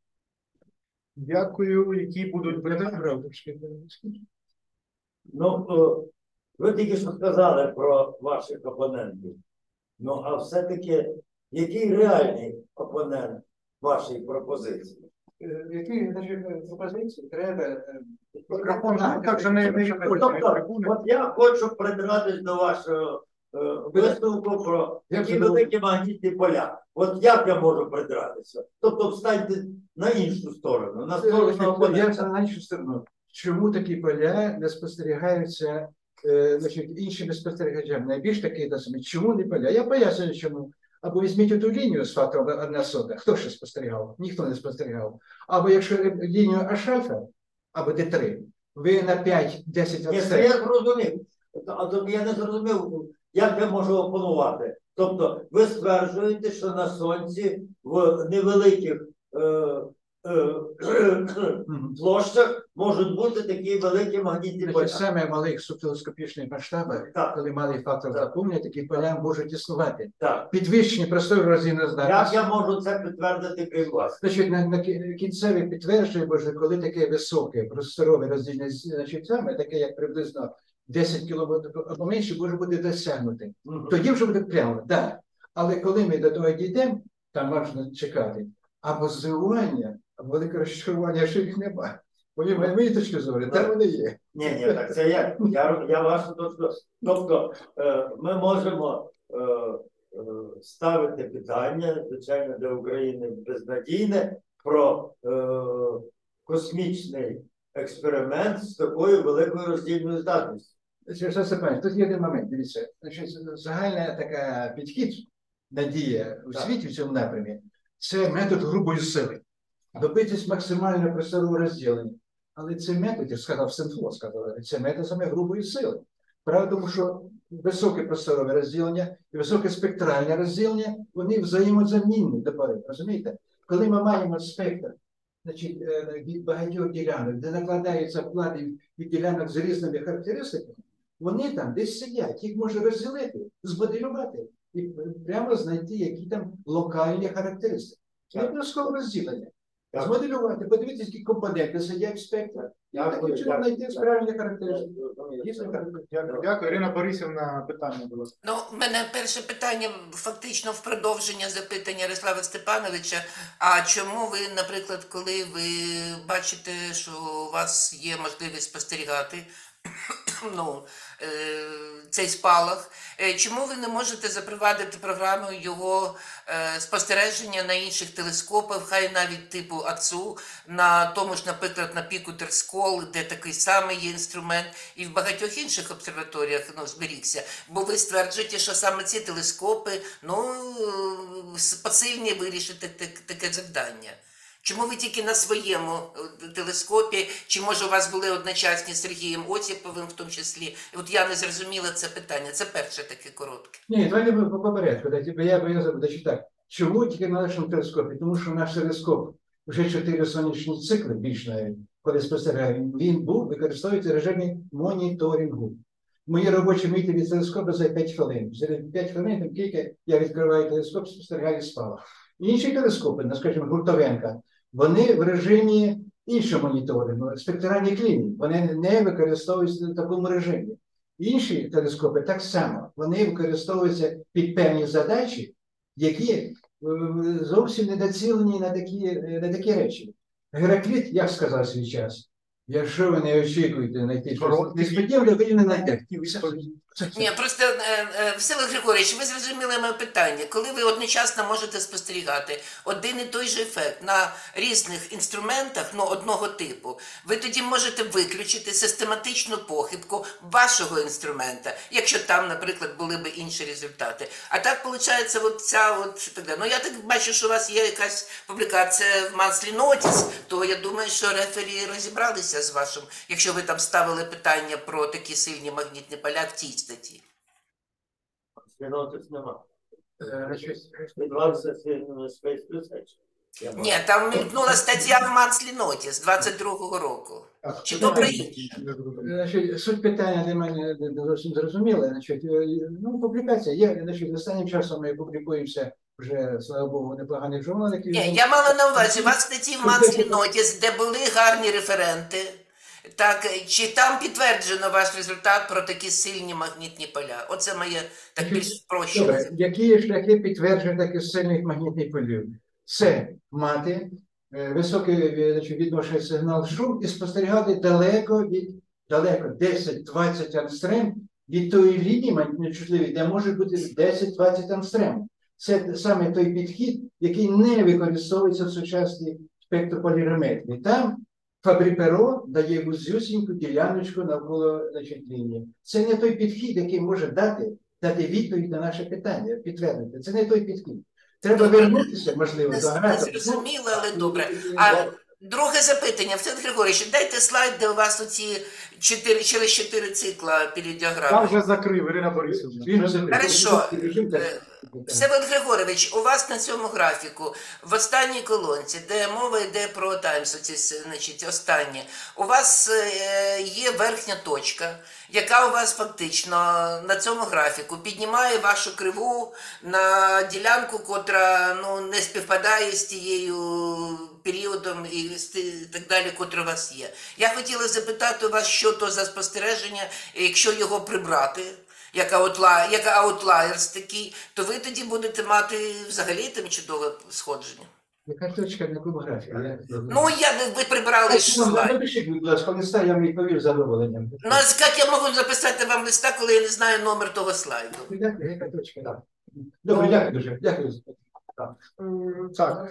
Дякую, які будуть питання. Ну, о, ви тільки що сказали про ваших опонентів. Ну, а все-таки, який реальний опонент вашої пропозиції? Які, значить, пропозиції треба... Мікрофон, ну, так же не, не Тобто, відходить. от я хочу придратись до вашого е, висновку про такі великі магнітні поля. От як я можу придратися? Тобто встаньте на іншу сторону, на сторону Я опонента. на іншу сторону. Чому такі поля не спостерігаються, е, значить, іншими спостерігачами? Найбільш такі, чому не поля? Я пояснюю, чому. Або візьміть ту лінію з фактором одна сота. Хто ще спостерігав? Ніхто не спостерігав. Або якщо лінію Ашальфа, або Д три, ви на п'ять-десять Ні, це я зрозумів. А то я не зрозумів, як я можу опонувати. Тобто ви стверджуєте, що на Сонці в невеликих е, е, площах можуть бути такі великі магнітні поля. Саме в малих субтелескопічних масштабах, Так. коли малий фактор Так. заповнює, такі поля можуть існувати. Так. Підвищені простої роздільної Як здатності. я можу це підтвердити крім вас? Значить, на, на кі- кінцеві підтверджує, бо коли таке високе просторове роздільне значить, саме, таке як приблизно десять кілометрів або менше, може бути досягнути. Мгм. Тоді вже буде прямо, так. Але коли ми до того дійдемо, там можна чекати або здивування, або велике розчарування, що їх немає. Вони мають мої точки зору, там вони є. Ні, ні, так це я. Я, я вашу точку. Тобто е, ми можемо е, е, ставити питання, звичайно, для України безнадійне, про е, космічний експеримент з такою великою роздільною здатністю. Сергій Степанович, тут є один момент, дивіться. Значить, загальна така підхід, надія у Так. світі в цьому напрямі, це метод грубої сили. Добитись максимального просторового розділення. Але цей метод, я сказав, Сен-Фо сказав, це метод саме грубої сили. Правда, тому що високе просторове розділення і високе спектральне розділення, вони взаємозамінні до пори, розумієте? Коли ми маємо спектр, значить, е, від багатьох ділянок, де накладаються плани від ділянок з різними характеристиками, вони там десь сидять, їх можна розділити, змоделювати і прямо знайти, які там локальні характеристики. Не обов'язково розділення. Так. Змоделювати, подивитися, які компоненти сидять в спектрах. І Дякую, таким чином дякую. знайти справжні характеристики. Дійсно, Дякую. Дякую. Ірина Борисівна, питання, будь ласка. Ну, в мене перше питання фактично в продовження запитання Ярослава Степановича. А чому ви, наприклад, коли ви бачите, що у вас є можливість спостерігати ну, е, цей спалах. Е, Чому ви не можете запровадити програму його е, спостереження на інших телескопах, хай навіть типу АЦУ, на тому ж, наприклад, на піку Терскол, де такий самий є інструмент, і в багатьох інших обсерваторіях ну, зберігся. Бо ви стверджуєте, що саме ці телескопи ну, е, посильні вирішити так- таке завдання. Чому ви тільки на своєму е, телескопі, чи може у вас були одночасні з Сергієм Осіповим в тому числі? От я не зрозуміла це питання. Це перше таке коротке. Ні, давайте по по порядку. Дайте, бо я, бо я забув. Значить так, чому тільки на нашому телескопі? Тому що наш телескоп вже чотири сонячні цикли, більш навіть, коли спостерігаємо, він був, використовується в режимі моніторингу. Мої робочі міти від телескопу за п'ять хвилин. Через п'ять хвилин, там тільки я відкриваю телескоп, спостерігаю спалах. Інші телескопи, ну, скажімо, Гуртовенка, вони в режимі іншого моніторингу, спектральні кліні, вони не використовуються в такому режимі. Інші телескопи так само, вони використовуються під певні задачі, які е, зовсім не націлені на такі, е, на такі речі. Геракліт, як сказав свій час, якщо ви не очікуєте знайти щось несподіване, ви не знайдете. Ні, просто, е, е, Всеволод Григорович, ви зрозуміли моє питання. Коли ви одночасно можете спостерігати один і той же ефект на різних інструментах, ну, одного типу, ви тоді можете виключити систематичну похибку вашого інструмента, якщо там, наприклад, були б інші результати. А так, виходить, от ця от, так, ну, я так бачу, що у вас є якась публікація в Monthly Notice, то я думаю, що рефері розібралися з вашим, якщо ви там ставили питання про такі сильні магнітні поля в тій статті. Слідотись нема. Е, значить, Відбувався Space Research. Я бачу. Ні, там мількнула стаття в Monthly Notice двадцять другого року. Чи то про інше? Значить, суть питання для мене не зовсім зрозуміла. Значить, е, ну, публікація є. Значить, останнім часом ми публікуємося вже, слава Богу, в непоганих журналах. Ні, я мала на увазі, у вас статті в Monthly Notice, де були гарні референти. Так, чи там підтверджено ваш результат про такі сильні магнітні поля? Оце моє так більш Добре, спрощене. які є шляхи підтвердження таких сильних магнітних полів? Це мати е, високий е, значить, відношений сигнал шум і спостерігати далеко від далеко десять-двадцять ангстрем від тої лінії магнітно-чутливої, де може бути десять-двадцять ангстрем. Це саме той підхід, який не використовується в сучасній спектрополірометрії. Там Фабрі-Перо дає вузюсіньку діляночку навколо, значить, лінії. Це не той підхід, який може дати, дати відповідь на наше питання, підтвердити. Це не той підхід. Треба вернутися, можливо, Не, до не графіки. зрозуміло, але добре. А друге запитання, Всеволод Григорович, дайте слайд, де у вас оці чотири, через чотири цикла Там передіаграми. вже закрив, Ірина Борисовна. Він вже- Хорошо. Е, Всеволод Григорович, у вас на цьому графіку, в останній колонці, де мова йде про Таймс, оці, значить, останні, у вас е, є верхня точка, яка у вас фактично на цьому графіку піднімає вашу криву на ділянку, котра ну, не співпадає з тією періодом і з ти- так далі, котра у вас є. Я хотіла запитати у вас, що то за спостереження, якщо його прибрати, як аутла, як аутлайерс такий, то ви тоді будете мати взагалі там чудове сходження. Яка точка на якому графіку? Я- Ну, я, ви прибрали ж Ну, слайд. напишіть, будь ласка, листа, я вам відповів з задоволенням. Ну, а як я можу записати вам листа, коли я не знаю номер того слайду? Дякую, яка точка, так. Добре, дякую дуже. Дякую. Так,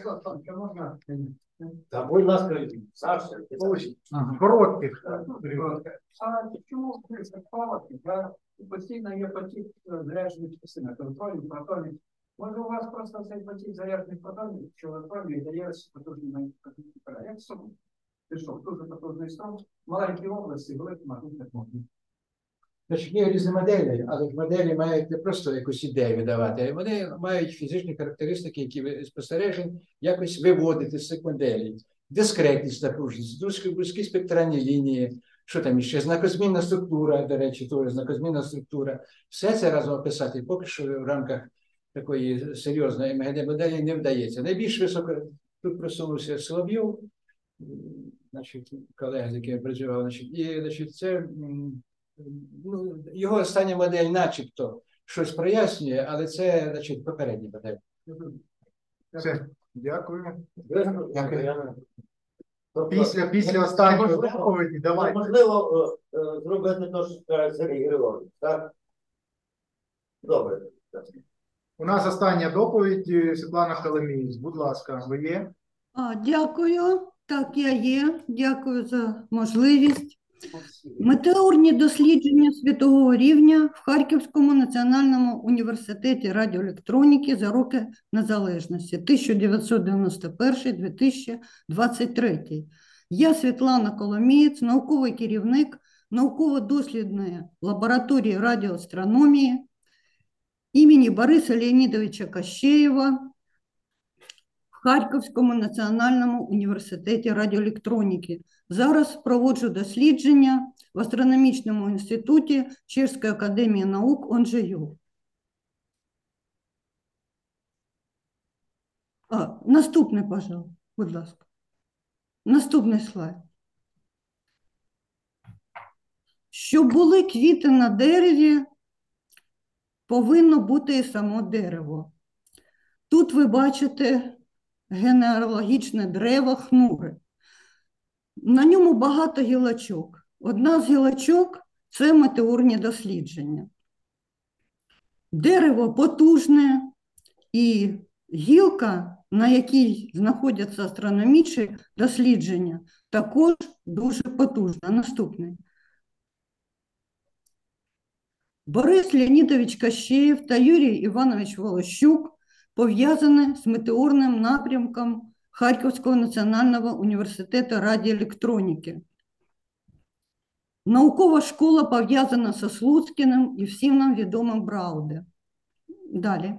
Та, будь ласка, Саша, коротких. А чому в плавати? Я постійно є потік заряджених частинок, електронів, протонів. Може у вас просто цей потік заряджених протонів, що електронів дає потужні магнітні поля. Як сум? Ти що, дуже потужний струм, в маленькій області, великий магнітний момент. Значить, є різні моделі, але моделі мають не просто якусь ідею видавати, а вони мають фізичні характеристики, які ви спостережень якось виводити з цих моделей. Дискретність напруженість, дуже вузькі спектральні лінії, що там іще, знакозмінна структура, до речі, теж знакозмінна структура. Все це разом описати поки що в рамках такої серйозної ем ге де-моделі не вдається. Найбільш високо тут просунувся Соловйов, значить, колега, з яким я працював, значить, і значить, це м, ну, його остання модель начебто щось прояснює, але це, значить, попередня модель. Все, дякую. Дякую. Тобто, Після, після останньої можливо, доповіді давайте. Можливо, е, е, зробити те, що скаже Сергій Григорович, так? Добре. У нас остання доповідь е, Світлана Холомієць. Будь ласка, ви є? А, дякую. Так, я є. Дякую за можливість. Метеорні дослідження світового рівня в Харківському національному університеті радіоелектроніки за роки незалежності тисяча дев'ятсот дев'яносто перший - дві тисячі двадцять третій. Я Світлана Коломієць, науковий керівник науково-дослідної лабораторії радіоастрономії імені Бориса Леонідовича Кащеєва в Харківському національному університеті радіоелектроніки. Зараз проводжу дослідження в Астрономічному інституті Чеської академії наук ОНЖЮ. А, наступний, пожалуйста, будь ласка. Наступний слайд. Щоб були квіти на дереві, повинно бути і само дерево. Тут ви бачите генеалогічне дерево хмури. На ньому багато гілочок. Одна з гілочок – це метеорні дослідження. Дерево потужне і гілка, на якій знаходяться астрономічні дослідження, також дуже потужна. Наступний. Борис Леонідович Кащеєв та Юрій Іванович Волощук пов'язані з метеорним напрямком Харківського національного університету радіоелектроніки. Наукова школа пов'язана зі Слуцьким і всім нам відомим Брауде. Далі.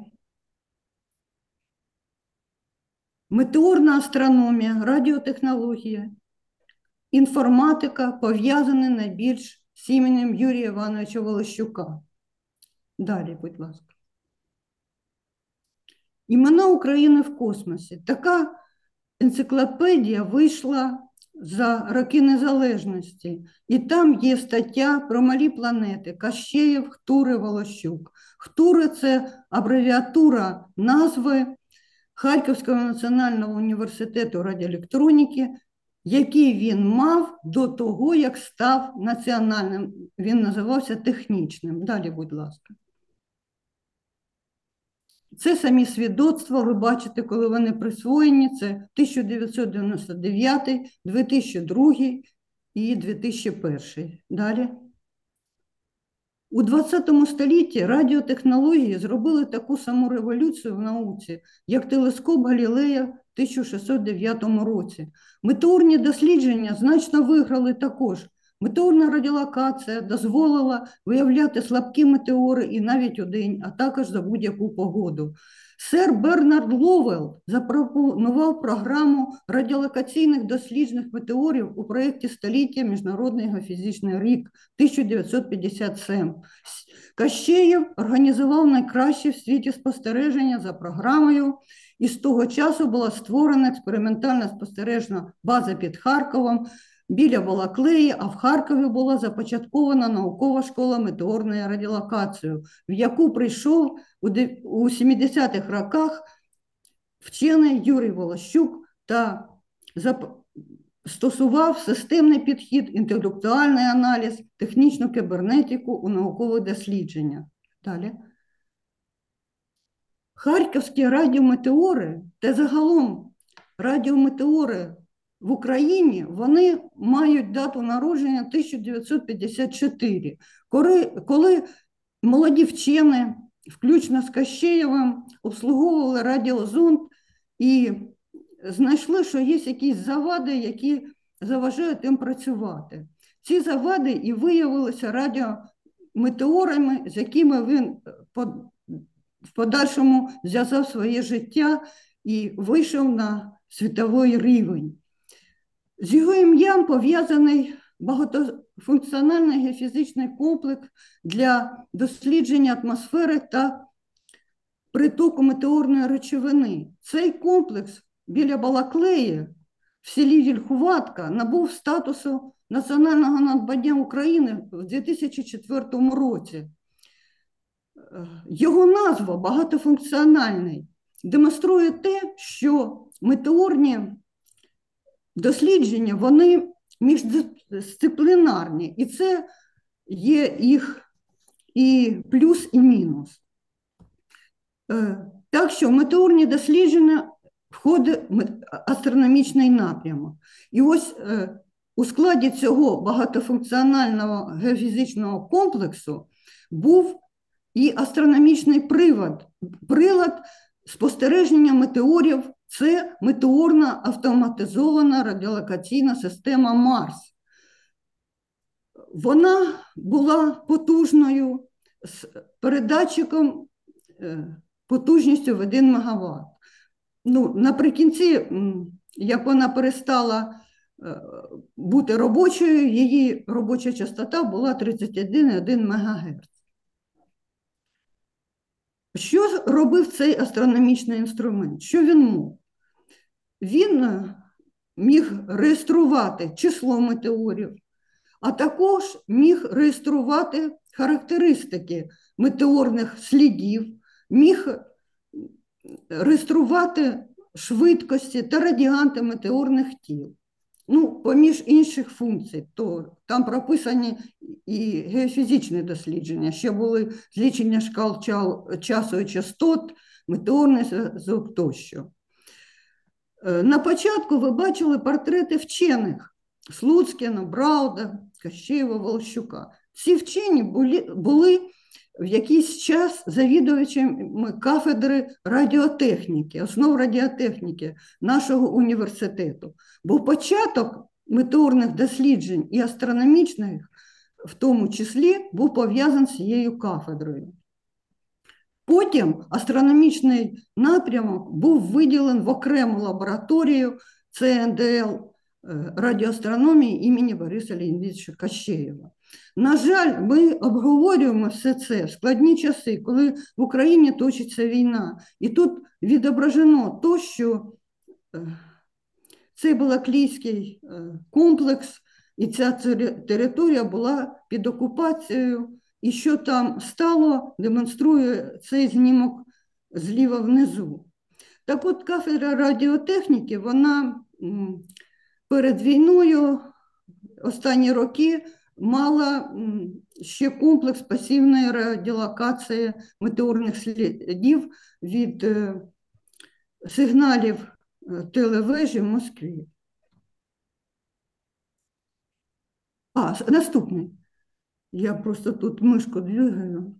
Метеорна астрономія, радіотехнологія, інформатика пов'язані найбільш з іменем Юрія Івановича Волощука. Далі, будь ласка. Імена України в космосі. Така енциклопедія вийшла за роки незалежності. І там є стаття про малі планети Кащеєв, Хтури, Волощук. Хтури – це абревіатура назви Харківського національного університету радіоелектроніки, який він мав до того, як став національним. Він називався технічним. Далі, будь ласка. Це самі свідоцтва, ви бачите, коли вони присвоєні, це тисяча дев'ятсот дев'яносто дев'ятий, дві тисячі другий і дві тисячі перший. Далі. У ХХ столітті радіотехнології зробили таку саму революцію в науці, як телескоп Галілея в тисяча шістсот дев'ятому році. Метеорні дослідження значно виграли також. Метеорна радіолокація дозволила виявляти слабкі метеори і навіть удень, а також за будь-яку погоду. Сер Бернард Ловел запропонував програму радіолокаційних досліджень метеорів у проєкті століття Міжнародний геофізичний рік тисяча дев'ятсот п'ятдесят сім. Кащеєв організував найкраще в світі спостереження за програмою, і з того часу була створена експериментальна спостережна база під Харковом, біля Балаклеї, а в Харкові була започаткована наукова школа метеорної радіолокації, в яку прийшов у сімдесятих роках вчений Юрій Волощук та стосував системний підхід, інтелектуальний аналіз, технічну кібернетику у наукових дослідженнях. Далі. Харківські радіометеори та загалом радіометеори в Україні, вони мають дату народження тисяча дев'ятсот п'ятдесят чотири, коли, коли молоді вчені, включно з Кащеєвим, обслуговували радіозонд і знайшли, що є якісь завади, які заважають їм працювати. Ці завади і виявилися радіометеорами, з якими він в подальшому зв'язав своє життя і вийшов на світовий рівень. З його ім'ям пов'язаний багатофункціональний геофізичний комплекс для дослідження атмосфери та притоку метеорної речовини. Цей комплекс біля Балаклеї в селі Вільхуватка набув статусу національного надбання України в дві тисячі четвертому році. Його назва багатофункціональний демонструє те, що метеорні дослідження, вони міждисциплінарні, і це є їх і плюс, і мінус. Так що в метеорні дослідження входить астрономічний напрямок. І ось у складі цього багатофункціонального геофізичного комплексу був і астрономічний привод, прилад спостереження метеорів. Це метеорна автоматизована радіолокаційна система Марс. Вона була потужною, з передатчиком потужністю в один мегаватт. Ну, наприкінці, як вона перестала бути робочою, її робоча частота була тридцять один цілих один мегагерц. Що робив цей астрономічний інструмент? Що він мог? Він міг реєструвати число метеорів, а також міг реєструвати характеристики метеорних слідів, міг реєструвати швидкості та радіанти метеорних тіл. Ну, поміж інших функцій, то там прописані і геофізичні дослідження, ще були злічення шкал часу і частот, метеорний зв'язок тощо. На початку ви бачили портрети вчених – Слуцькіна, Брауда, Кащеєва, Волощука. Ці вчені були, були в якийсь час завідувачами кафедри радіотехніки, основ радіотехніки нашого університету. Бо початок метеорних досліджень і астрономічних, в тому числі, був пов'язаний з цією кафедрою. Потім астрономічний напрямок був виділений в окрему лабораторію це ен де ел радіоастрономії імені Бориса Леонідовича Кащеєва. На жаль, ми обговорюємо все це в складні часи, коли в Україні точиться війна. І тут відображено те, що цей Балаклійський комплекс і ця територія була під окупацією. І що там стало, демонструє цей знімок зліва внизу. Так от кафедра радіотехніки, вона перед війною останні роки мала ще комплекс пасивної радіолокації метеорних слідів від сигналів телевежі в Москві. А, наступний. Я просто тут мишку двигаю.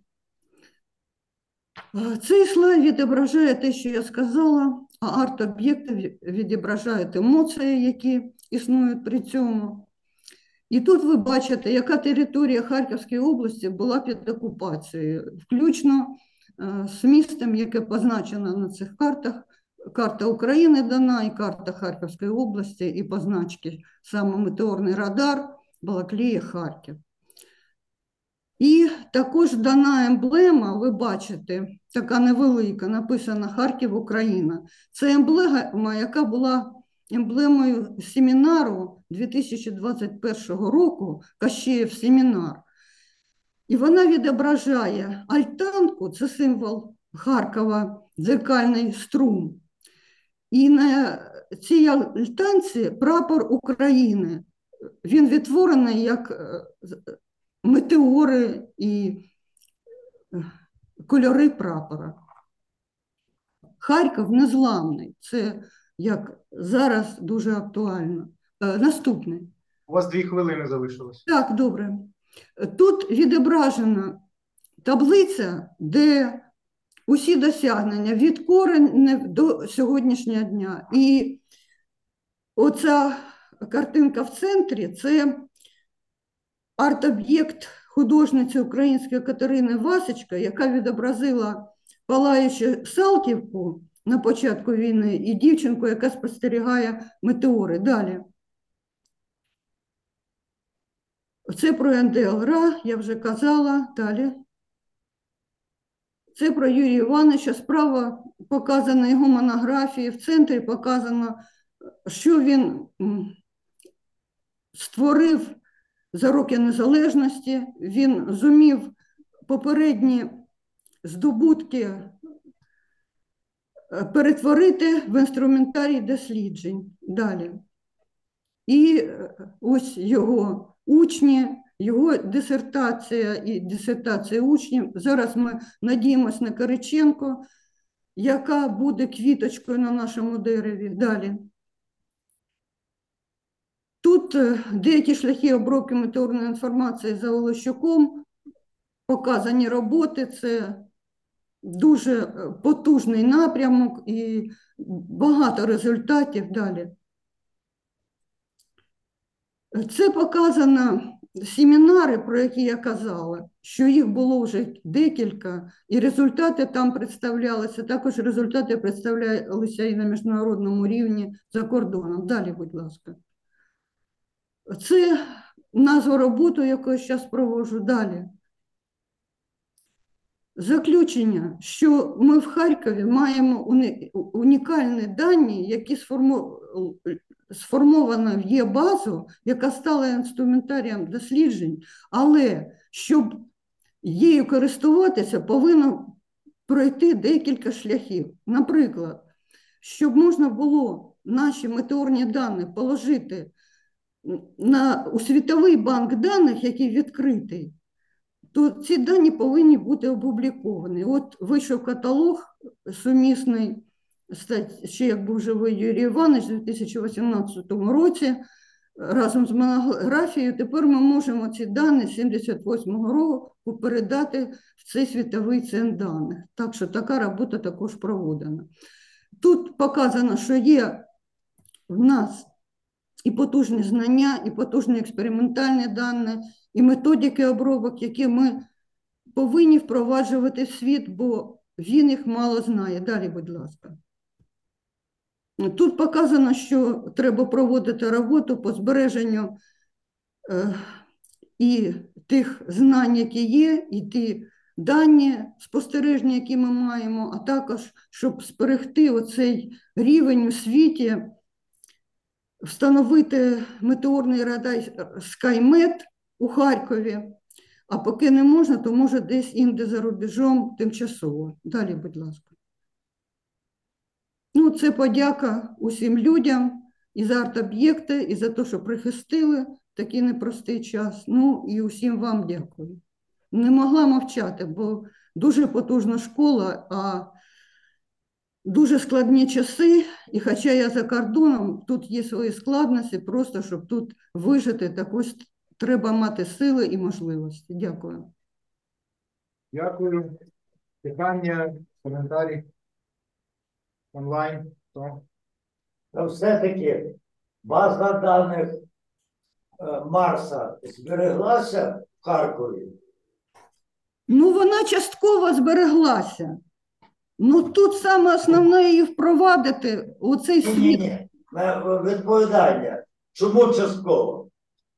Цей слайд відображає те, що я сказала, а арт-об'єкти відображають емоції, які існують при цьому. І тут ви бачите, яка територія Харківської області була під окупацією, включно з містом, яке позначено на цих картах. Карта України дана і карта Харківської області, і позначки саме метеорний радар, Балаклія, Харків. І також дана емблема, ви бачите, така невелика, написана «Харків, Україна». Це емблема, яка була емблемою семінару дві тисячі двадцять першого року, Кащеєв семінар. І вона відображає альтанку, це символ Харкова, дзеркальний струм. І на цій альтанці прапор України. Він відтворений як метеори і кольори прапора. Харків незламний. Це, як зараз, дуже актуально. Наступний. У вас дві хвилини залишилось. Так, добре. Тут відображена таблиця, де усі досягнення від корення до сьогоднішнього дня. І оця картинка в центрі – це арт-об'єкт художниці української Катерини Васечка, яка відобразила палаючу Салтівку на початку війни і дівчинку, яка спостерігає метеори. Далі. Це про ен де ел ра, я вже казала. Далі. Це про Юрія Івановича. Справа показана його монографії. В центрі показано, що він створив за роки незалежності. Він зумів попередні здобутки перетворити в інструментарій досліджень. Далі. І е, ось його учні, його дисертація і дисертація учнів. Зараз ми надіємось на Кириченко, яка буде квіточкою на нашому дереві. Далі. Тут е, деякі шляхи обробки метеорної інформації за Олещуком, показані роботи, це дуже е, потужний напрямок і багато результатів. Далі. Це показано семінари, про які я казала, що їх було вже декілька, і результати там представлялися, також результати представлялися і на міжнародному рівні за кордоном. Далі, будь ласка. Це назва роботи, яку я зараз проводжу. Далі. Заключення, що ми в Харкові маємо уні- унікальні дані, які сформу- сформовано в Є-базу, яка стала інструментарієм досліджень, але щоб її користуватися, повинно пройти декілька шляхів. Наприклад, щоб можна було наші метеорні дані положити на, у світовий банк даних, який відкритий, то ці дані повинні бути опубліковані. От вийшов каталог сумісний, ще як був живий Юрій Іванович у дві тисячі вісімнадцятому році, разом з монографією. Тепер ми можемо ці дані сімдесят восьмого року передати в цей світовий центр даних. Так що така робота також проводена. Тут показано, що є в нас і потужні знання, і потужні експериментальні дані, і методики обробок, які ми повинні впроваджувати в світ, бо він їх мало знає. Далі, будь ласка. Тут показано, що треба проводити роботу по збереженню е, і тих знань, які є, і ті дані спостереження, які ми маємо, а також, щоб зберегти оцей рівень у світі, встановити метеорний радар SkyMet у Харкові, а поки не можна, то може десь інде за рубежом тимчасово. Далі, будь ласка. Ну, це подяка усім людям і за арт-об'єкти, і за те, що прихистили такий непростий час. Ну, і усім вам дякую. Не могла мовчати, бо дуже потужна школа, а дуже складні часи, і хоча я за кордоном, тут є свої складності, просто щоб тут вижити, так ось треба мати сили і можливості. Дякую. Дякую. Питання, коментарі онлайн. То. То все-таки база даних е, Марса збереглася в Харкові? Ну, вона частково збереглася. Ну, тут саме основне її впровадити у цей Ні, світ. ні, ні. Відповідання. Чому частково?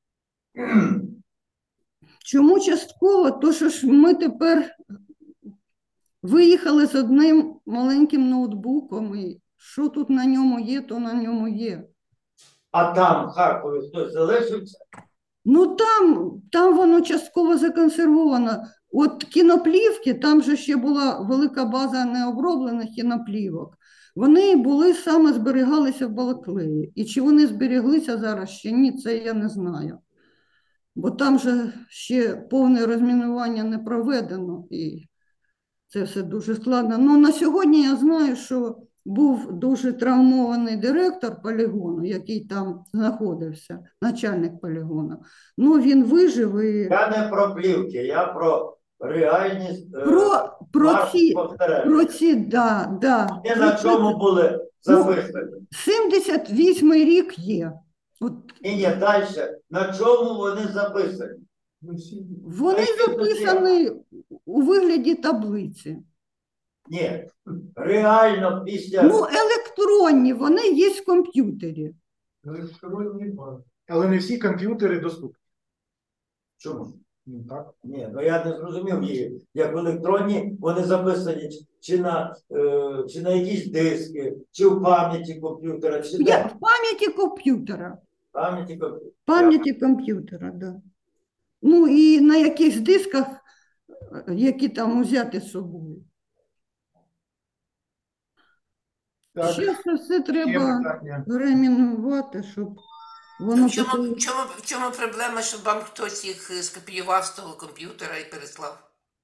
Чому частково? То, що ж ми тепер виїхали з одним маленьким ноутбуком, і що тут на ньому є, то на ньому є. А там, в Харкові, хтось залишився? Ну, там, там воно частково законсервовано. От кіноплівки, там же ще була велика база необроблених кіноплівок. Вони були саме зберігалися в Балаклеї. І чи вони зберіглися зараз ще ні, це я не знаю. Бо там же ще повне розмінування не проведено, і це все дуже складно. Ну, на сьогодні я знаю, що був дуже травмований директор полігону, який там знаходився, начальник полігону. Ну, він вижив і... Я не про плівки, я про реальність. е, Про, про Марс ці, спостереження. про ці, да, да. Ні на чому були записані. сімдесят восьмий рік є. От Ні, ні, далі. На чому вони записані? вони записані у вигляді таблиці. Ні, реально після... Ну, електронні, вони є в комп'ютері. Але не всі комп'ютери доступні. Чому? Ну, так. Ні, ну я не зрозумів її. Як електронні, вони записані чи на, е, чи на якісь диски, чи в пам'яті комп'ютера, чи Я, де? в пам'яті комп'ютера. В пам'яті комп'ютера. В пам'яті комп'ютера, да. Ну, і на якихось дисках, які там взяти з собою. Так. Ще це все Є треба питання. перейменувати, щоб Воно В чому, потім- в, чому, в чому проблема, щоб вам хтось їх е, скопіював з того комп'ютера і переслав?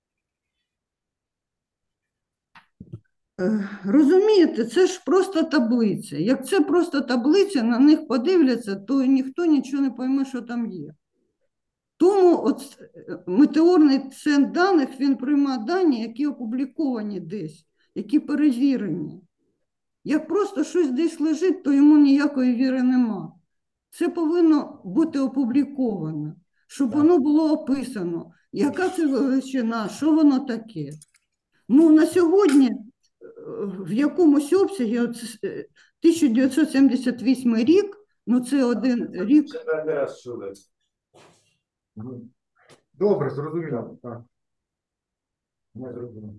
Е, Розумієте, це ж просто таблиця. Як це просто таблиця, на них подивляться, то ніхто нічого не пойме, що там є. Тому от е, метеорний центр даних, він приймає дані, які опубліковані десь, які перевірені. Як просто щось десь лежить, то йому ніякої віри нема. Це повинно бути опубліковано, щоб воно було описано, яка це величина, що воно таке. Ну, на сьогодні е, в якомусь обсязі, от, е, тисяча дев'ятсот сімдесят восьмий рік, ну це один рік, Це перший раз чули. Добре, зрозуміло. Так. Не зрозуміло.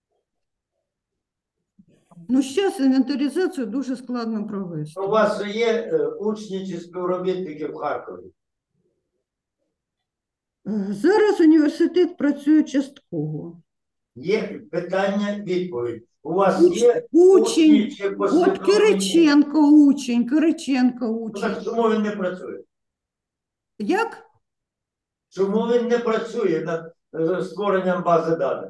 ну зараз інвентаризацію дуже складно провести. У вас же є е, учні чи співробітники в Харкові? Е, Зараз університет працює частково. Є питання, відповідь. У вас Уч- є Учень, учні чи от послідовники? Кириченко учень, Кириченко Ну, учень. так чому він не працює? Як? Чому він не працює над е, створенням бази даних?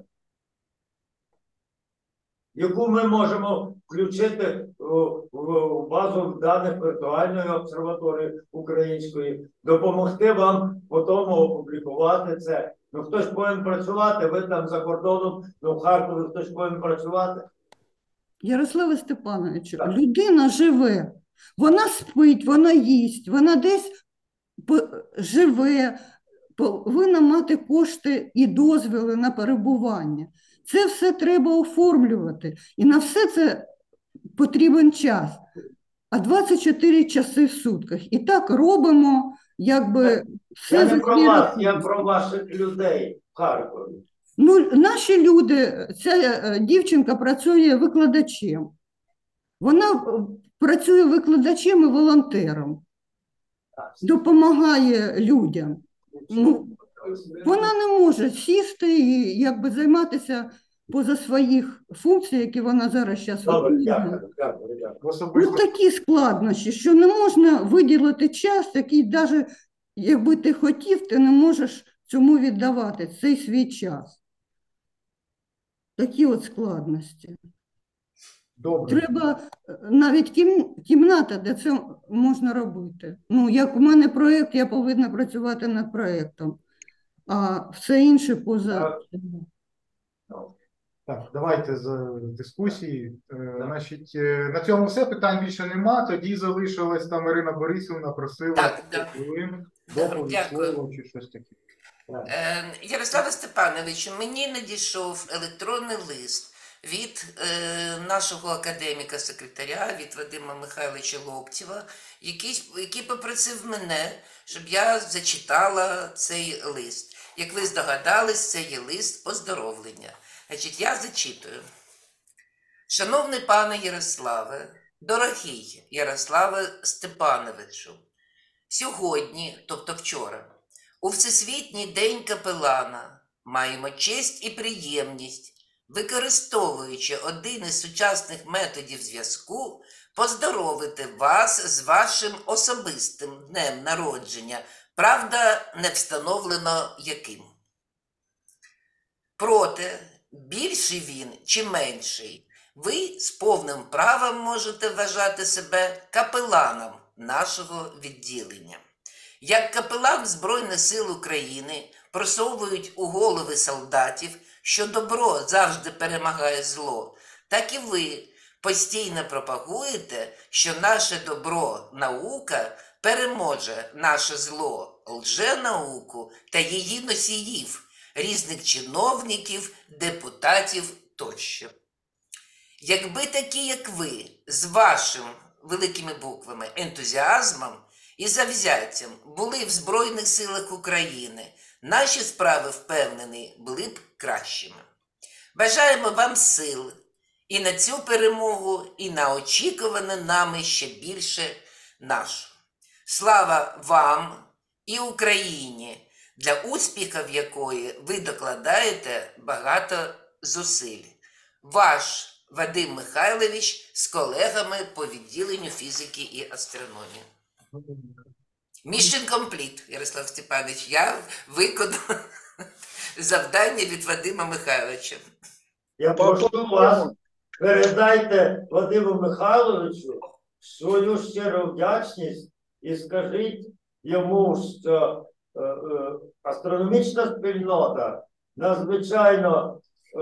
Яку ми можемо включити у, в базу даних віртуальної обсерваторії української, допомогти вам потім опублікувати це. Ну хтось повинен працювати, ви там за кордоном, ну в Харкові хтось повинен працювати. Ярославе Степановичу, Так. людина живе, вона спить, вона їсть, вона десь по- живе, повинна мати кошти і дозвіли на перебування. Це все треба оформлювати, і на все це потрібен час. А двадцять чотири часи в сутках. І так робимо, якби все Я за не про свій вас, рахунок. я про ваших людей в Харкові. Ну, наші люди, ця е, дівчинка працює викладачем. Вона е, працює викладачем і волонтером, допомагає людям. Ну, вона не може сісти і якби займатися поза своїх функцій, які вона зараз зараз Добре, виконує. дякую, дякую, дякую. Ну, Особисто такі складнощі, що не можна виділити час, який навіть якби ти хотів, ти не можеш цьому віддавати цей свій час. Такі от складності. добре. Треба е, навіть кім, кімната, де це можна робити. Ну, як у мене проєкт, я повинна працювати над проєктом, а все інше поза. Так, давайте з дискусії. Е, Значить, е, на цьому все, питань більше нема. Тоді залишилась там Ірина Борисівна, просила Так, да. хвилин, Да, доповідь, дякую. слово чи щось таке. Е, Ярославе Степановичу, мені надійшов електронний лист від е, нашого академіка-секретаря, від Вадима Михайловича Лоптєва, який, який попросив мене, щоб я зачитала цей лист. Як ви здогадались, це є лист поздоровлення. Значить, я зачитую. Шановний пане Ярославе, дорогий Ярославе Степановичу, сьогодні, тобто вчора, у Всесвітній день капелана маємо честь і приємність, використовуючи один із сучасних методів зв'язку, поздоровити вас з вашим особистим днем народження, правда, не встановлено яким. Проте, більший він чи менший, ви з повним правом можете вважати себе капеланом нашого відділення. Як капелан Збройних сил України просовують у голови солдатів, що добро завжди перемагає зло, так і ви постійно пропагуєте, що наше добро, наука, переможе наше зло, лженауку та її носіїв, різних чиновників, депутатів тощо. Якби такі, як ви, з вашим, великими буквами, ентузіазмом і завзяттям були в Збройних силах України, наші справи, впевнений, були б кращими. Бажаємо вам сил і на цю перемогу, і на очікуване нами ще більше нашу. Слава вам і Україні, для успіхів якої ви докладаєте багато зусиль. Ваш Вадим Михайлович з колегами по відділенню фізики і астрономії. Mission complete, Ярослав Степанович. Я виконав завдання від Вадима Михайловича. Я прошу вас, передайте Вадиму Михайловичу свою щиру вдячність і скажіть йому, що е, е, астрономічна спільнота надзвичайно е,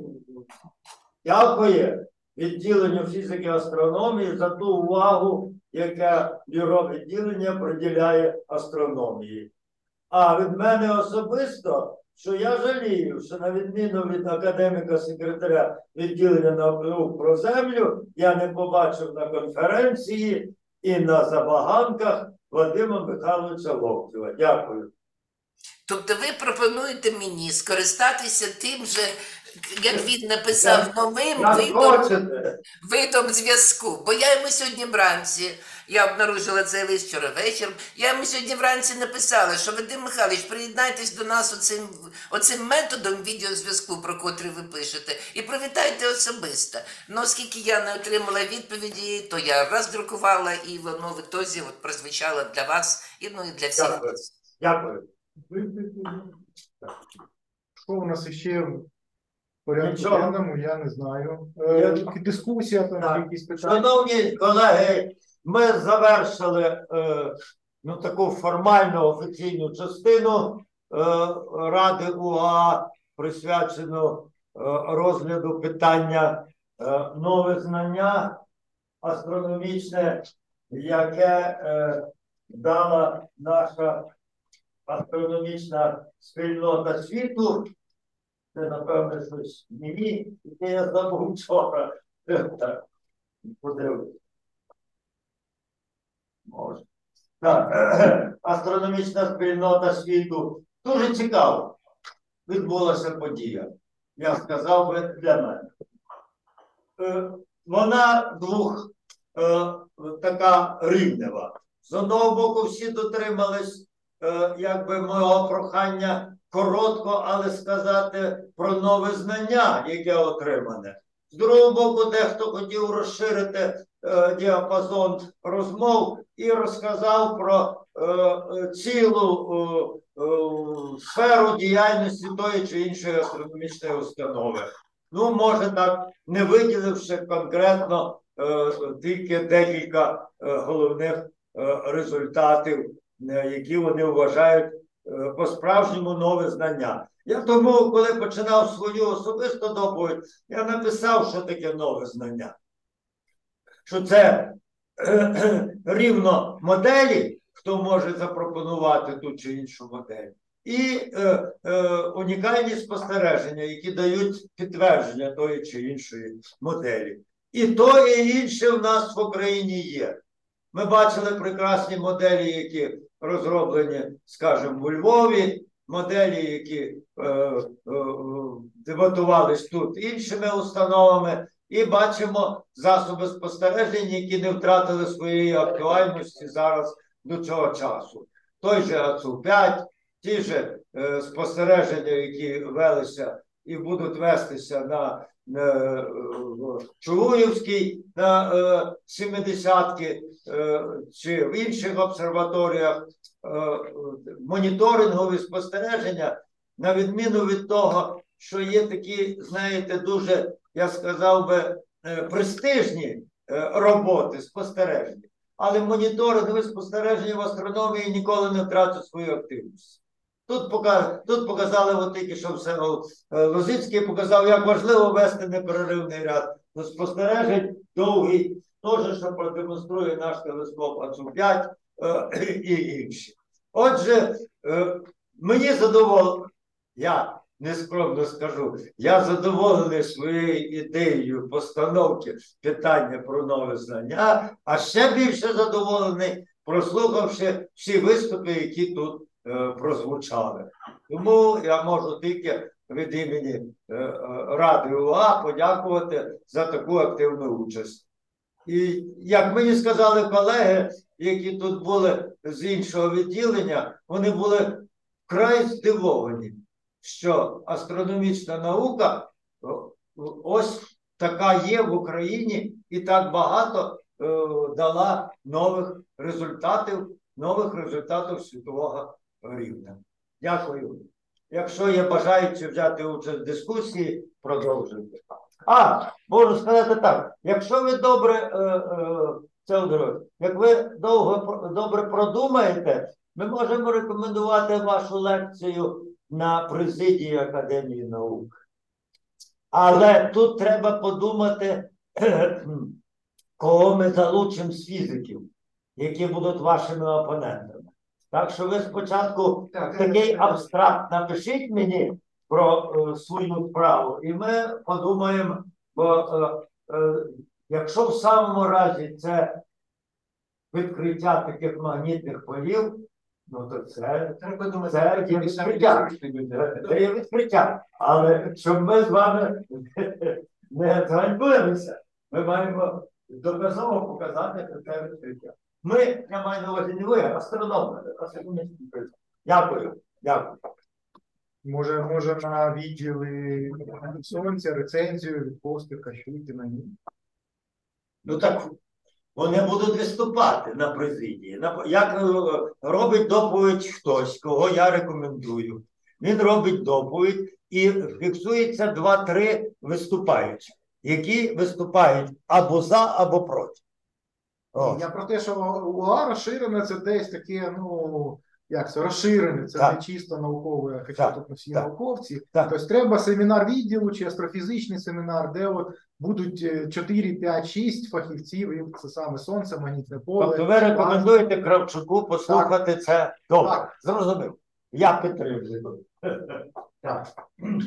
дякує відділенню фізики і астрономії за ту увагу, яка бюро відділення приділяє астрономії. А від мене особисто, що я жалію, що на відміну від академіка-секретаря відділення наук про землю, я не побачив на конференції і на забаганках Вадима Михайловича Локтєва. Дякую. Тобто ви пропонуєте мені скористатися тим же, як він написав, новим Як видом, хочете. видом зв'язку. Бо я йому сьогодні вранці, я обнаружила цей лист вчора вечором, я йому сьогодні вранці написала, що Вадим Михайлович, приєднайтесь до нас оцим, оцим методом відеозв'язку, про котрий ви пишете, і привітайте особисто. Ну, оскільки я не отримала відповіді, то я роздрукувала, і воно в ітозі от прозвучало для вас, і, ну, і для всіх. Дякую. Дякую. Що у нас ще в порядку Нічого. денному, я не знаю. Я- Е, тільки дискусія, там Так. якісь питання. Шановні колеги, ми завершили е, ну, таку формальну офіційну частину е, Ради УА, присвячену е, розгляду питання е, нове знання астрономічне, яке е, дала наша астрономічна спільнота світу. Це, напевне, щось мені, яке я забув вчора. Так, подивлюсь. Може. Так, астрономічна спільнота світу. Дуже цікаво. Відбулася подія. Я сказав би для мене. Е, Вона двох е, така рівнева. З одного боку, всі дотримались е, якби мого прохання коротко, але сказати про нове знання, яке отримане. З другого боку, дехто хотів розширити е, діапазон розмов і розказав про е, цілу е, е, сферу діяльності тої чи іншої астрономічної установи. Ну, може так, не виділивши конкретно е, тільки декілька е, головних е, результатів, е, які вони вважають е, по-справжньому нове знання. Я тому, коли починав свою особисту доповідь, я написав, що таке нове знання. Що це е, рівно моделі, хто може запропонувати ту чи іншу модель, і е, е, унікальні спостереження, які дають підтвердження тої чи іншої моделі. І то, і інше в нас в Україні є. Ми бачили прекрасні моделі, які розроблені, скажімо, у Львові, моделі, які е, е, дебатувались тут іншими установами, і бачимо засоби спостереження, які не втратили своєї актуальності зараз до цього часу. Той же А Ц У п'ять, ті ж е, спостереження, які велися і будуть вестися на е, Чугуївській, на е, сімдесятки е, чи в інших обсерваторіях, е, моніторингові спостереження, на відміну від того, що є такі, знаєте, дуже, я сказав би, е, престижні е, роботи спостереження. Але моніторингові спостереження в астрономії ніколи не втратять свою активність. Тут, пока, тут показали, от тільки що все, Лозицький показав, як важливо вести непереривний ряд спостережень, довгий, теж, що продемонструє наш телескоп А Ц У п'ять е, і інші. Отже, е, мені задоволено, я нескромно скажу, я задоволений своєю ідеєю постановки питання про нове знання, а ще більше задоволений, прослухавши всі виступи, які тут е, прозвучали. Тому я можу тільки від імені е, Ради УА подякувати за таку активну участь. І як мені сказали колеги, які тут були з іншого відділення, вони були вкрай здивовані, що астрономічна наука ось така є в Україні і так багато е, дала нових результатів нових результатів світового рівня. Дякую. Якщо є бажаючі взяти участь в дискусії, продовжуйте. А, можу сказати так, якщо ви добре, е, е, Федорович, як ви довго, добре продумаєте, ми можемо рекомендувати вашу лекцію на президії Академії наук. Але тут треба подумати, кого ми залучимо з фізиків, які будуть вашими опонентами. Так що ви спочатку Так, такий так. абстракт напишіть мені про е, свою справу, і ми подумаємо, бо е, е, якщо в самому разі це відкриття таких магнітних полів, ну то це, Треба думати, це є відкриття. Це є відкриття. Але щоб ми з вами не зганьбилися, ми маємо доказово показати це відкриття. Ми, я маю на увазі не ви, а астрономи. астрономічні призи. Дякую. Дякую. Може, може на відділи сонця, рецензію від Костика, Щукіна, ні? Ну так вони будуть виступати на президії. На- Як е, робить доповідь хтось, кого я рекомендую. Він робить доповідь і фіксується два-три виступаючих, які виступають або за, або проти. О. Я про те, що УА розширене, це десь таке, ну, як це, розширене, це Так. не чисто наукове, хоча Так, тут не всі так, науковці. так. Тобто треба семінар відділу чи астрофізичний семінар, де от будуть е, чотири, п'ять, шість фахівців, і це саме сонце, магнітне поле. Тобто ви рекомендуєте Кравчуку послухати це добре. Так. Зрозумів. Я підтримую. Так.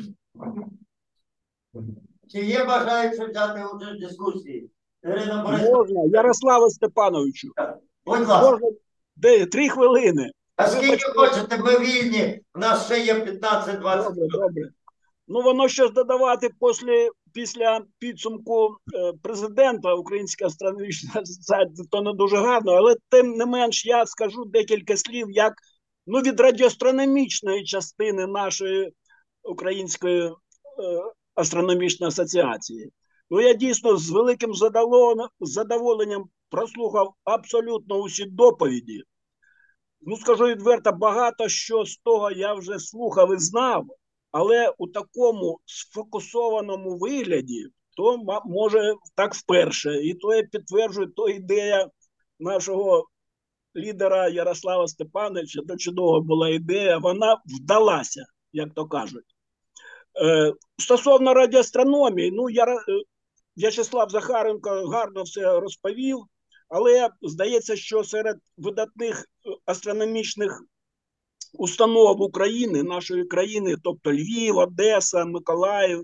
Чи є бажаючі взяти участь в дискусії? Ірина Борисовна, Можна, Ярославе Степановичу, будь ласка. можна де, три хвилини. А скільки Вибачте. хочете, ми вільні. У нас ще є п'ятнадцять-двадцять. Добре, добре. Ну, воно щось додавати після, після підсумку е, президента Української астрономічної асоціації, то не дуже гарно, але тим не менш я скажу декілька слів, як ну, від радіоастрономічної частини нашої Української е, астрономічної асоціації. Ну, я дійсно з великим задоволенням, задоволенням прослухав абсолютно усі доповіді. Ну, скажу відверто, багато що з того я вже слухав і знав, але у такому сфокусованому вигляді, то може так вперше. І то я підтверджую, то ідея нашого лідера Ярослава Степановича, то чудова була ідея, вона вдалася, як то кажуть. Е, стосовно радіоастрономії, ну, я, В'ячеслав Захаренко гарно все розповів, але здається, що серед видатних астрономічних установ України, нашої країни, тобто Львів, Одеса, Миколаїв,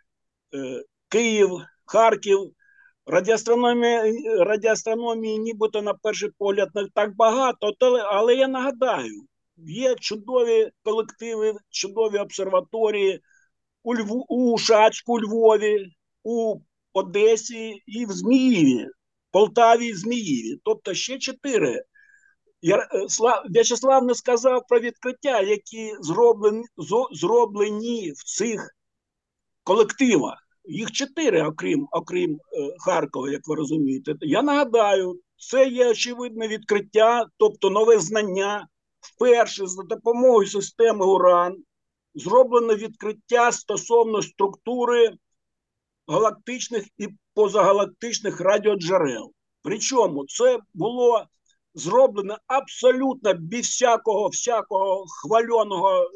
Київ, Харків, радіоастрономії, радіоастрономії нібито на перший погляд не так багато, але я нагадаю, є чудові колективи, чудові обсерваторії у, Льву, у Шацьку, у Львові, у Одесі і в Зміїві, Полтаві і Зміїві. Тобто ще чотири. Я, Слав, В'ячеслав не сказав про відкриття, які зроблені, зроблені в цих колективах. Їх чотири, окрім, окрім е, Харкова, як ви розумієте. Я нагадаю, це є очевидне відкриття, тобто нове знання. Вперше за допомогою системи УРАН зроблено відкриття стосовно структури галактичних і позагалактичних радіоджерел. Причому це було зроблено абсолютно без всякого, всякого хвальоного е,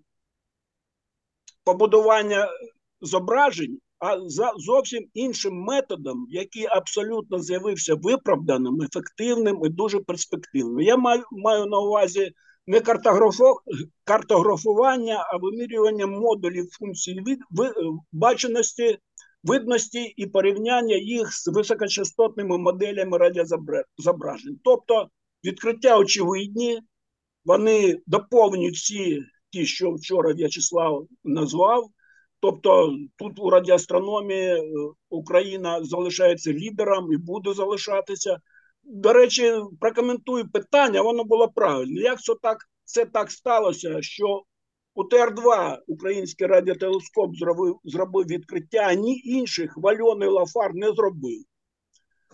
побудування зображень, а за зовсім іншим методом, який абсолютно з'явився виправданим, ефективним і дуже перспективним. Я маю, маю на увазі не картографо, картографування, а вимірювання модулів функцій від, ви, баченості, видності і порівняння їх з високочастотними моделями радіозображень. Тобто відкриття очевидні, вони доповнюють всі ті, що вчора В'ячеслав назвав. Тобто тут у радіоастрономії Україна залишається лідером і буде залишатися. До речі, прокоментую питання, воно було правильне. Як це так, це так сталося, що у Т Р два український радіотелескоп зробив, зробив відкриття, а ні інших хвальоний Лафар не зробив.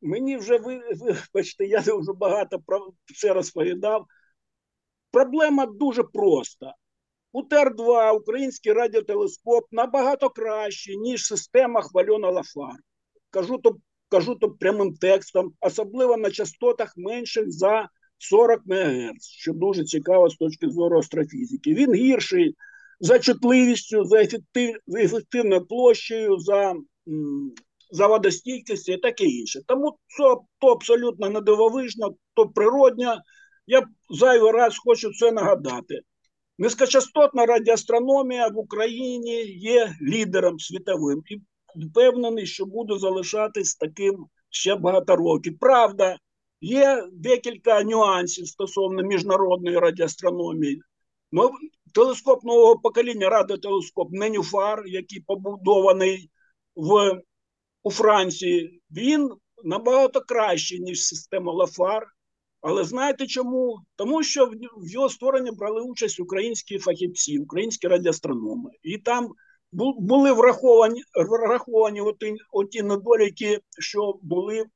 мені вже, ви, вибачте, я вже багато про це розповідав. Проблема дуже проста. У Т Р два, український радіотелескоп, набагато краще, ніж система Хвальона Лафар. Кажу то, кажу то прямим текстом, особливо на частотах менших за сорок мегагерц, що дуже цікаво з точки зору астрофізики. Він гірший за чутливістю, за, ефектив, за ефективною площею, за, за водостійкістю і таке інше. Тому це то абсолютно не дивовижно, то природньо. Я зайвий раз хочу це нагадати. Низькочастотна радіоастрономія в Україні є лідером світовим і впевнений, що буде залишатись таким ще багато років. Правда, є декілька нюансів стосовно міжнародної радіоастрономії. Но телескоп нового покоління, радіотелескоп Ненюфар, який побудований в, у Франції, він набагато кращий, ніж система Лафар. Але знаєте чому? Тому що в його створенні брали участь українські фахівці, українські радіоастрономи. І там були враховані, враховані оті, оті недоліки, що були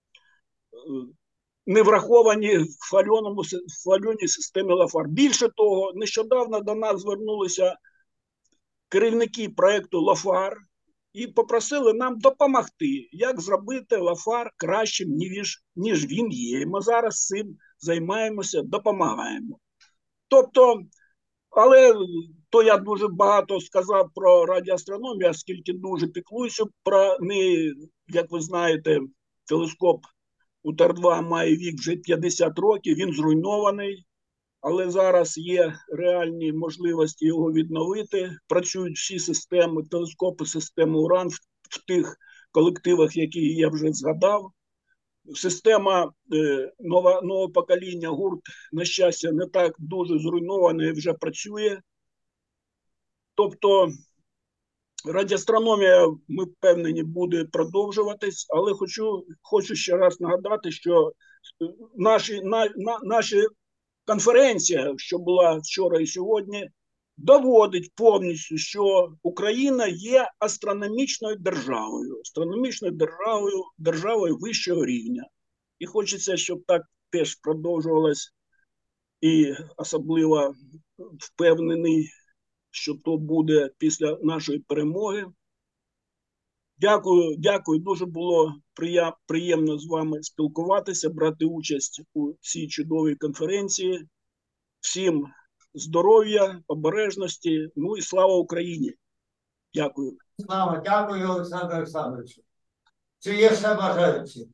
не враховані в хвальоному, в хвальоній системі Лафар. Більше того, нещодавно до нас звернулися керівники проєкту Лафар і попросили нам допомогти, як зробити Лафар кращим, ніж, ніж він є. І ми зараз цим займаємося, допомагаємо. Тобто, але то я дуже багато сказав про радіоастрономію, оскільки дуже піклуюся про неї. Як ви знаєте, телескоп у Т Р два має вік вже п'ятдесят років, він зруйнований, але зараз є реальні можливості його відновити. Працюють всі системи, телескопи системи Уран в, в тих колективах, які я вже згадав. Система е, нова, нового покоління ГУРТ, на щастя, не так дуже зруйнована і вже працює. Тобто радіоастрономія, ми впевнені, буде продовжуватись, але хочу, хочу ще раз нагадати, що наші, на, на, наші конференція, що була вчора і сьогодні, доводить повністю, що Україна є астрономічною державою, астрономічною державою, державою вищого рівня. І хочеться, щоб так теж продовжувалось, і особливо впевнений, що то буде після нашої перемоги. Дякую, дякую. Дуже було приємно з вами спілкуватися, брати участь у цій чудовій конференції. Всім здоров'я, обережності, ну і слава Україні. Дякую. Слава, дякую, Олександр Олександрович. Чи є ще бажаючі?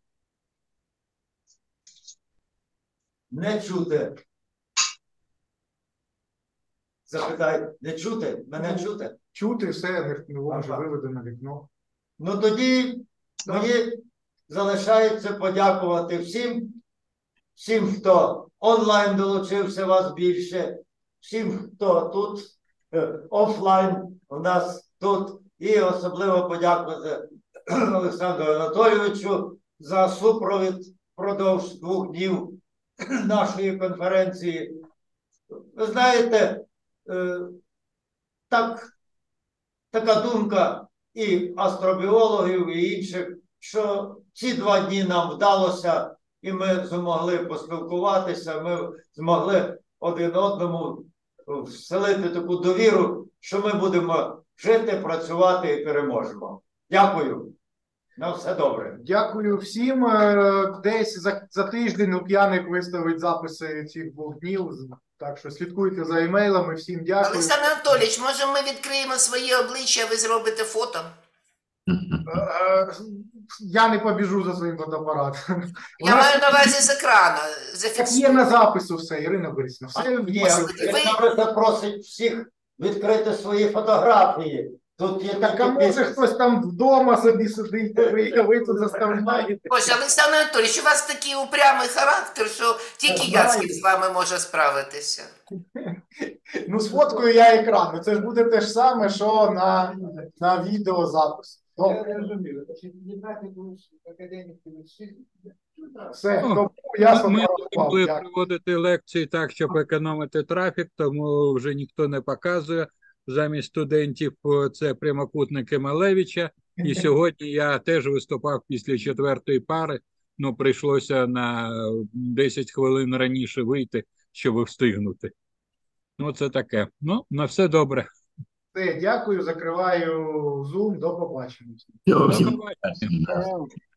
Не чути. Запитай, не чути? Мене чути? Чути все, не вже виведено вікно. Ну тоді мені залишається подякувати всім, всім, хто онлайн долучився, вас більше, всім, хто тут офлайн у нас тут, і особливо подякувати Олександру Анатолійовичу за супровід впродовж двох днів нашої конференції. Ви знаєте, так, така думка і астробіологів, і інших, що ці два дні нам вдалося, і ми змогли поспілкуватися, ми змогли один одному вселити таку довіру, що ми будемо жити, працювати і переможемо. Дякую. На все добре. Дякую всім. Десь за, за тиждень Лук'яник виставить записи цих двох днів, так що слідкуйте за емейлами. Всім дякую. Олександр Анатолійович, може ми відкриємо своє обличчя, ви зробите фото? Я не побіжу за своїм фотоапаратом. Я маю на увазі з екрану. Так є на запису все, Ірина Борисівна. Все є. Олександр просить всіх відкрити свої фотографії. Тут є так, а може хтось там вдома собі сидить, ви, ви тут заставляєте. Ось, Олександр Анатолійович, у вас такий упрямий характер, що тільки Яцький з вами може справитися. Ну, сфоткаю я екран. Це ж буде те ж саме, що на, на відеозапис. Я розумію. Все, ну, ясно. Ми будемо проводити лекції так, щоб економити трафік, тому вже ніхто не показує. Замість студентів це прямокутники Малевича. І сьогодні я теж виступав після четвертої пари. ну, прийшлося на десять хвилин раніше вийти, щоб встигнути. Ну, це таке. Ну, на все добре. Все, дякую, закриваю Zoom, до побачення. До побачення.